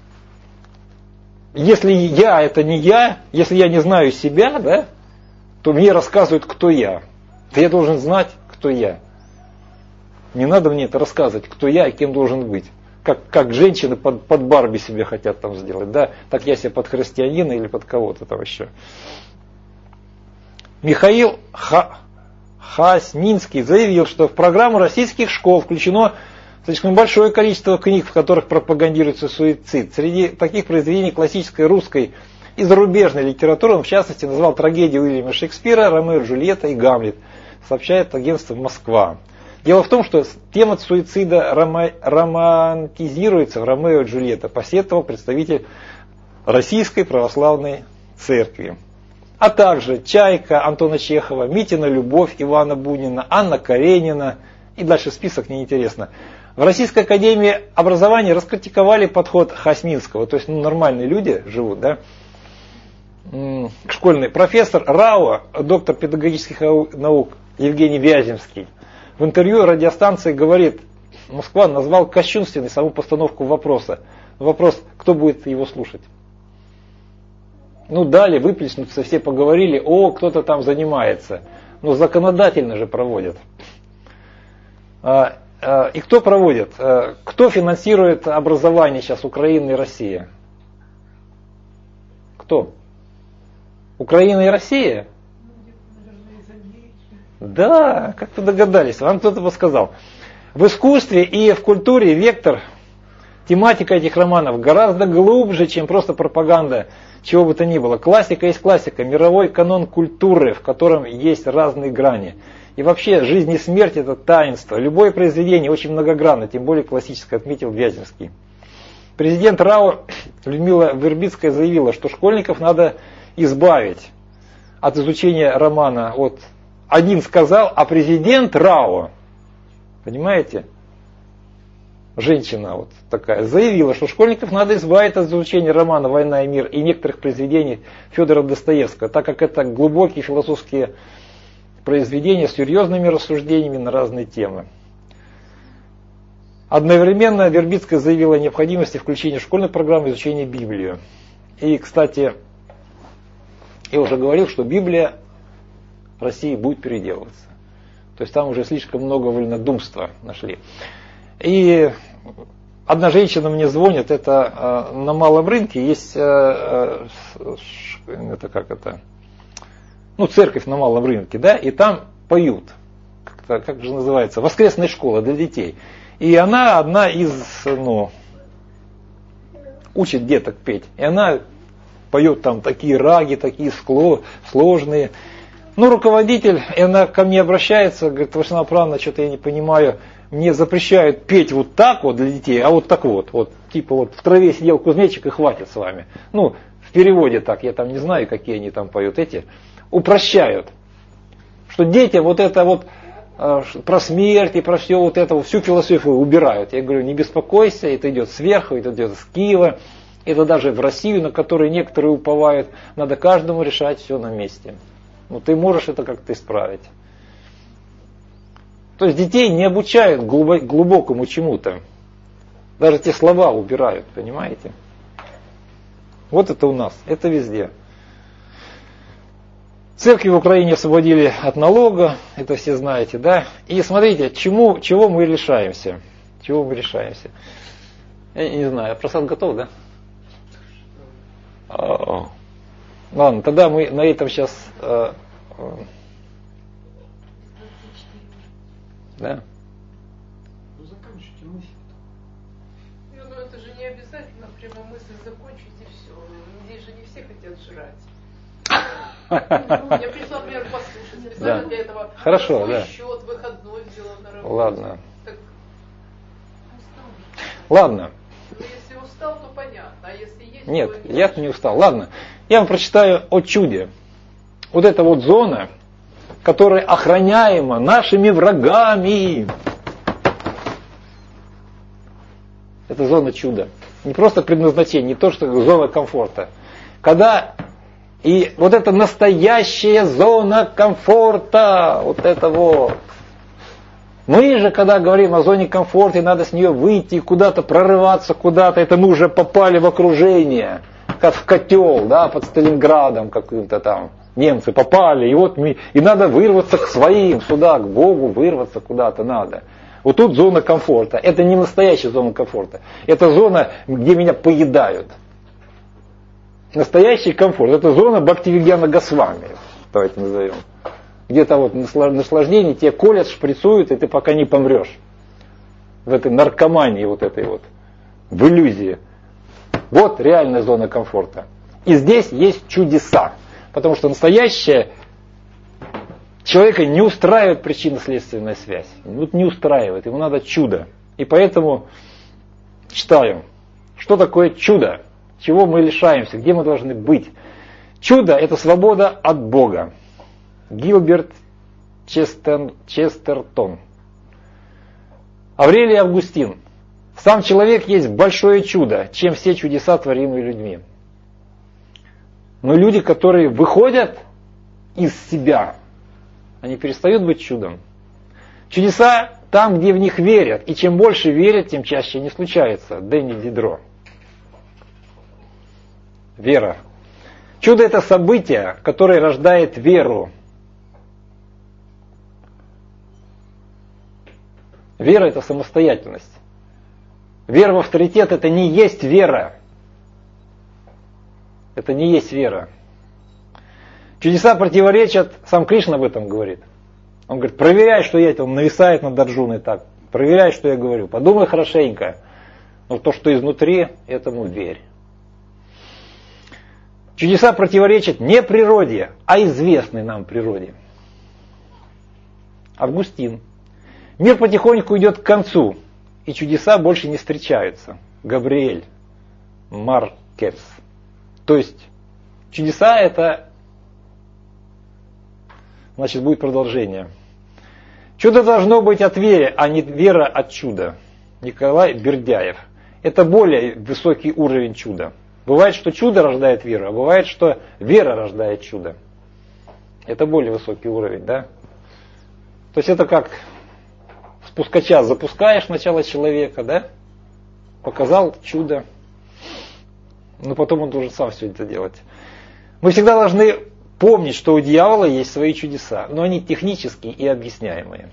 [SPEAKER 1] Если я это не я, если я не знаю себя, да, то мне рассказывают, кто я. То я должен знать, кто я. Не надо мне это рассказывать, кто я и кем должен быть. Как женщины под Барби себе хотят там сделать, да, так я себе под христианина или под кого-то там еще. Михаил Хаснинский заявил, что в программу российских школ включено слишком большое количество книг, в которых пропагандируется суицид. Среди таких произведений классической русской И зарубежной литературы он в частности назвал трагедию Уильяма Шекспира «Ромео и Джульетта» и «Гамлет», сообщает агентство «Москва». Дело в том, что тема суицида романтизируется в «Ромео и Джульетта», посетовал представитель Российской Православной Церкви. А также «Чайка» Антона Чехова, «Митина любовь» Ивана Бунина, Анна Каренина, и дальше список неинтересно. В Российской Академии Образования раскритиковали подход Хасминского, то есть нормальные люди живут, да, школьный. Профессор РАО, доктор педагогических наук Евгений Вяземский, в интервью радиостанции говорит, Москва назвал кощунственной саму постановку вопроса. Вопрос, кто будет его слушать? Ну, дали, выплеснуться, все поговорили, кто-то там занимается. Но законодательно же проводят. И кто проводит? Кто финансирует образование сейчас, Украина и Россия? Кто? Украина и Россия? Да, как вы догадались, вам кто-то подсказал. В искусстве и в культуре вектор, тематика этих романов гораздо глубже, чем просто пропаганда чего бы то ни было. Классика есть классика, мировой канон культуры, в котором есть разные грани. И вообще, жизнь и смерть – это таинство. Любое произведение очень многогранно, тем более классическое, отметил Вяземский. Президент РАО Людмила Вербицкая заявила, что школьников надо избавить от изучения романа. Вот один сказал, а президент РАО, понимаете, женщина вот такая, заявила, что школьников надо избавить от изучения романа «Война и мир» и некоторых произведений Федора Достоевского, так как это глубокие философские произведения с серьезными рассуждениями на разные темы. Одновременно Вербицкая заявила о необходимости включения в школьную программу изучения Библии. И, кстати, я уже говорил, что Библия в России будет переделываться. То есть там уже слишком много вольнодумства нашли. И одна женщина мне звонит, это на малом рынке есть, это как это, ну, церковь на малом рынке, да, и там поют, как же называется, воскресная школа для детей. И она одна из, учит деток петь, и она поет там такие раги, такие сложные. Ну, руководитель, и она ко мне обращается, говорит, Василий Правна, что-то я не понимаю, мне запрещают петь вот так вот для детей, а вот так вот, типа вот в траве сидел кузнечик и хватит с вами. Ну, в переводе так, я там не знаю, какие они там поют, эти упрощают. Что дети вот это вот про смерть и про все вот это, всю философию убирают. Я говорю, не беспокойся, это идет сверху, это идет с Киева, это даже в Россию, на которой некоторые уповают, надо каждому решать все на месте. Ну, ты можешь это как-то исправить. То есть детей не обучают глубокому чему-то. Даже те слова убирают, понимаете? Вот это у нас, это везде. Церкви в Украине освободили от налога, это все знаете, да? И смотрите, чего мы лишаемся? Чего мы лишаемся? Я не знаю, просад готов, да? Ладно, тогда мы на этом сейчас... Да?
[SPEAKER 2] Ну, заканчивайте мысль.
[SPEAKER 4] Ну, это же не обязательно прямо мысль закончить и все. Здесь же не все хотят жрать. Я пришла, например, послушать. Специально для этого.
[SPEAKER 1] Хорошо, да.
[SPEAKER 4] Счет, выходной взяла на работу.
[SPEAKER 1] Ладно.
[SPEAKER 4] Так...
[SPEAKER 1] Ладно.
[SPEAKER 4] Ну, если устал, то понятно. А если есть...
[SPEAKER 1] Нет,
[SPEAKER 4] то
[SPEAKER 1] я не устал. Ладно. Я вам прочитаю о чуде. Вот эта вот зона, которая охраняема нашими врагами. Это зона чуда. Не просто предназначение, не то, что зона комфорта. Когда и вот это настоящая зона комфорта, вот это вот. Мы же, когда говорим о зоне комфорта, и надо с нее выйти, куда-то прорываться, куда-то, это мы уже попали в окружение, как в котел, да, под Сталинградом каким-то там. Немцы попали, и вот и надо вырваться к своим, сюда, к Богу, вырваться куда-то надо. Вот тут зона комфорта. Это не настоящая зона комфорта. Это зона, где меня поедают. Настоящий комфорт. Это зона Бхактивигьяна Госвами, давайте назовем. Где-то вот наслаждение тебе колят, шприцуют, и ты пока не помрешь. В этой наркомании вот этой вот. В иллюзии. Вот реальная зона комфорта. И здесь есть чудеса. Потому что настоящее человека не устраивает причинно-следственная связь. Вот не устраивает, ему надо чудо. И поэтому читаем, что такое чудо, чего мы лишаемся, где мы должны быть. Чудо – это свобода от Бога. Гилберт Честертон. Аврелий Августин. Сам человек есть большое чудо, чем все чудеса, творимые людьми. Но люди, которые выходят из себя, они перестают быть чудом. Чудеса там, где в них верят. И чем больше верят, тем чаще не случается. Дэнни Дидро. Вера. Чудо – это событие, которое рождает веру. Вера – это самостоятельность. Вера в авторитет – это не есть вера. Это не есть вера. Чудеса противоречат, сам Кришна об этом говорит. Он говорит, проверяй, что я, он нависает над Арджуной так, проверяй, что я говорю, подумай хорошенько, но то, что изнутри, этому верь. Чудеса противоречат не природе, а известной нам природе. Августин. Мир потихоньку идет к концу, и чудеса больше не встречаются. Габриэль Маркес. То есть чудеса это, значит, будет продолжение. Чудо должно быть от веры, а не вера от чуда. Николай Бердяев. Это более высокий уровень чуда. Бывает, что чудо рождает веру, а бывает, что вера рождает чудо. Это более высокий уровень, да? То есть это как спускача запускаешь сначала человека, да? Показал чудо. Но потом он должен сам все это делать. Мы всегда должны помнить, что у дьявола есть свои чудеса, но они технические и объясняемые.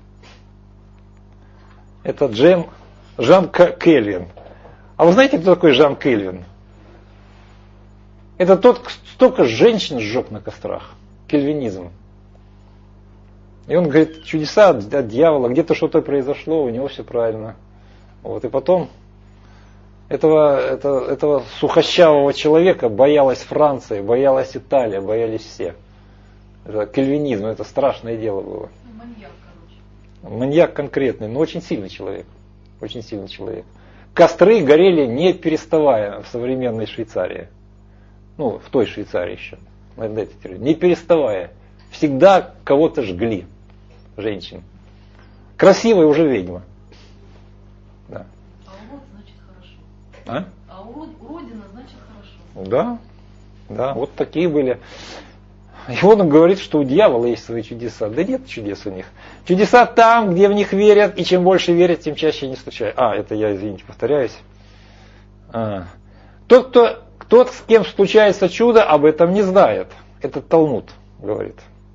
[SPEAKER 1] Это Жан Кельвин. А вы знаете, кто такой Жан Кельвин? Это тот, кто столько женщин сжег на кострах. Кельвинизм. И он говорит, чудеса от дьявола, где-то что-то произошло, у него все правильно. Вот, и потом этого сухощавого человека боялась Франция, боялась Италия, боялись все. Это кельвинизм, это страшное дело было.
[SPEAKER 3] Маньяк, короче.
[SPEAKER 1] Маньяк конкретный, но очень сильный человек. Очень сильный человек. Костры горели не переставая в современной Швейцарии. Ну, в той Швейцарии еще. Не переставая. Всегда кого-то жгли. Женщин. Красивая уже ведьма. Да.
[SPEAKER 3] А урод значит хорошо.
[SPEAKER 1] А?
[SPEAKER 3] А уродина значит хорошо.
[SPEAKER 1] Да. Да, вот такие были. И он говорит, что у дьявола есть свои чудеса. Да нет чудес у них. Чудеса там, где в них верят, и чем больше верят, тем чаще не случаются. Это я, извините, повторяюсь. Тот, с кем случается чудо, об этом не знает. Это Талмуд говорит.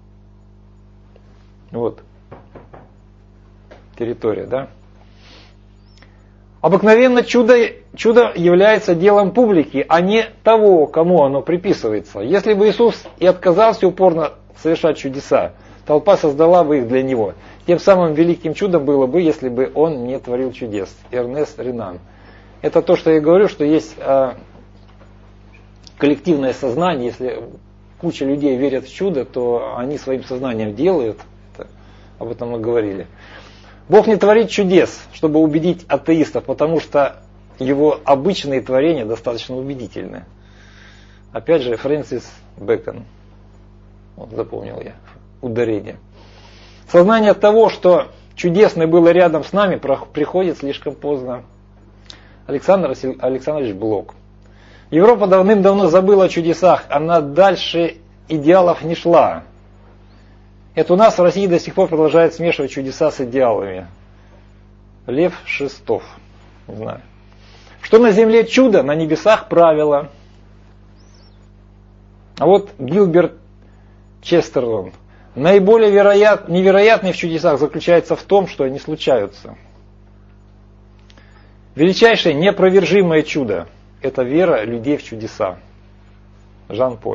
[SPEAKER 1] Вот. Территория, да? Обыкновенно чудо является делом публики, а не того, кому оно приписывается. Если бы Иисус и отказался упорно совершать чудеса, толпа создала бы их для него. Тем самым великим чудом было бы, если бы он не творил чудес. Эрнест Ренан. Это то, что я говорю, что есть коллективное сознание. Если куча людей верят в чудо, то они своим сознанием делают. Об этом мы говорили. Бог не творит чудес, чтобы убедить атеистов, потому что его обычные творения достаточно убедительны. Опять же, Фрэнсис Бэкон. Вот запомнил я. Ударение. Сознание того, что чудесное было рядом с нами, приходит слишком поздно. Александр Александрович Блок. Европа давным-давно забыла о чудесах. Она дальше идеалов не шла. Это у нас в России до сих пор продолжает смешивать чудеса с идеалами. Лев Шестов. Не знаю. Что на земле чудо, на небесах правило. А вот Гилберт Честертон. Наиболее невероятное в чудесах заключается в том, что они случаются. Величайшее неопровержимое чудо – это вера людей в чудеса. Жан-Поль.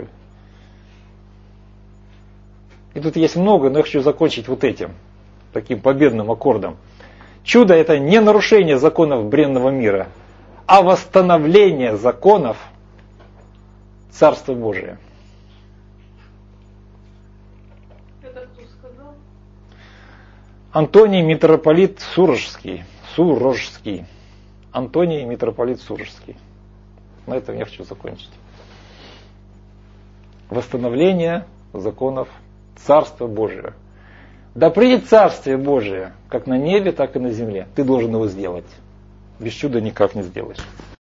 [SPEAKER 1] И тут есть много, но я хочу закончить вот этим, таким победным аккордом. Чудо – это не нарушение законов бренного мира, а восстановление законов Царство Божие.
[SPEAKER 4] Это кто сказал?
[SPEAKER 1] Антоний митрополит Сурожский. Антоний митрополит Сурожский. На этом я хочу закончить. Восстановление законов Царства Божия. Да придет Царствие Божие, как на небе, так и на земле. Ты должен его сделать. Без чуда никак не сделаешь.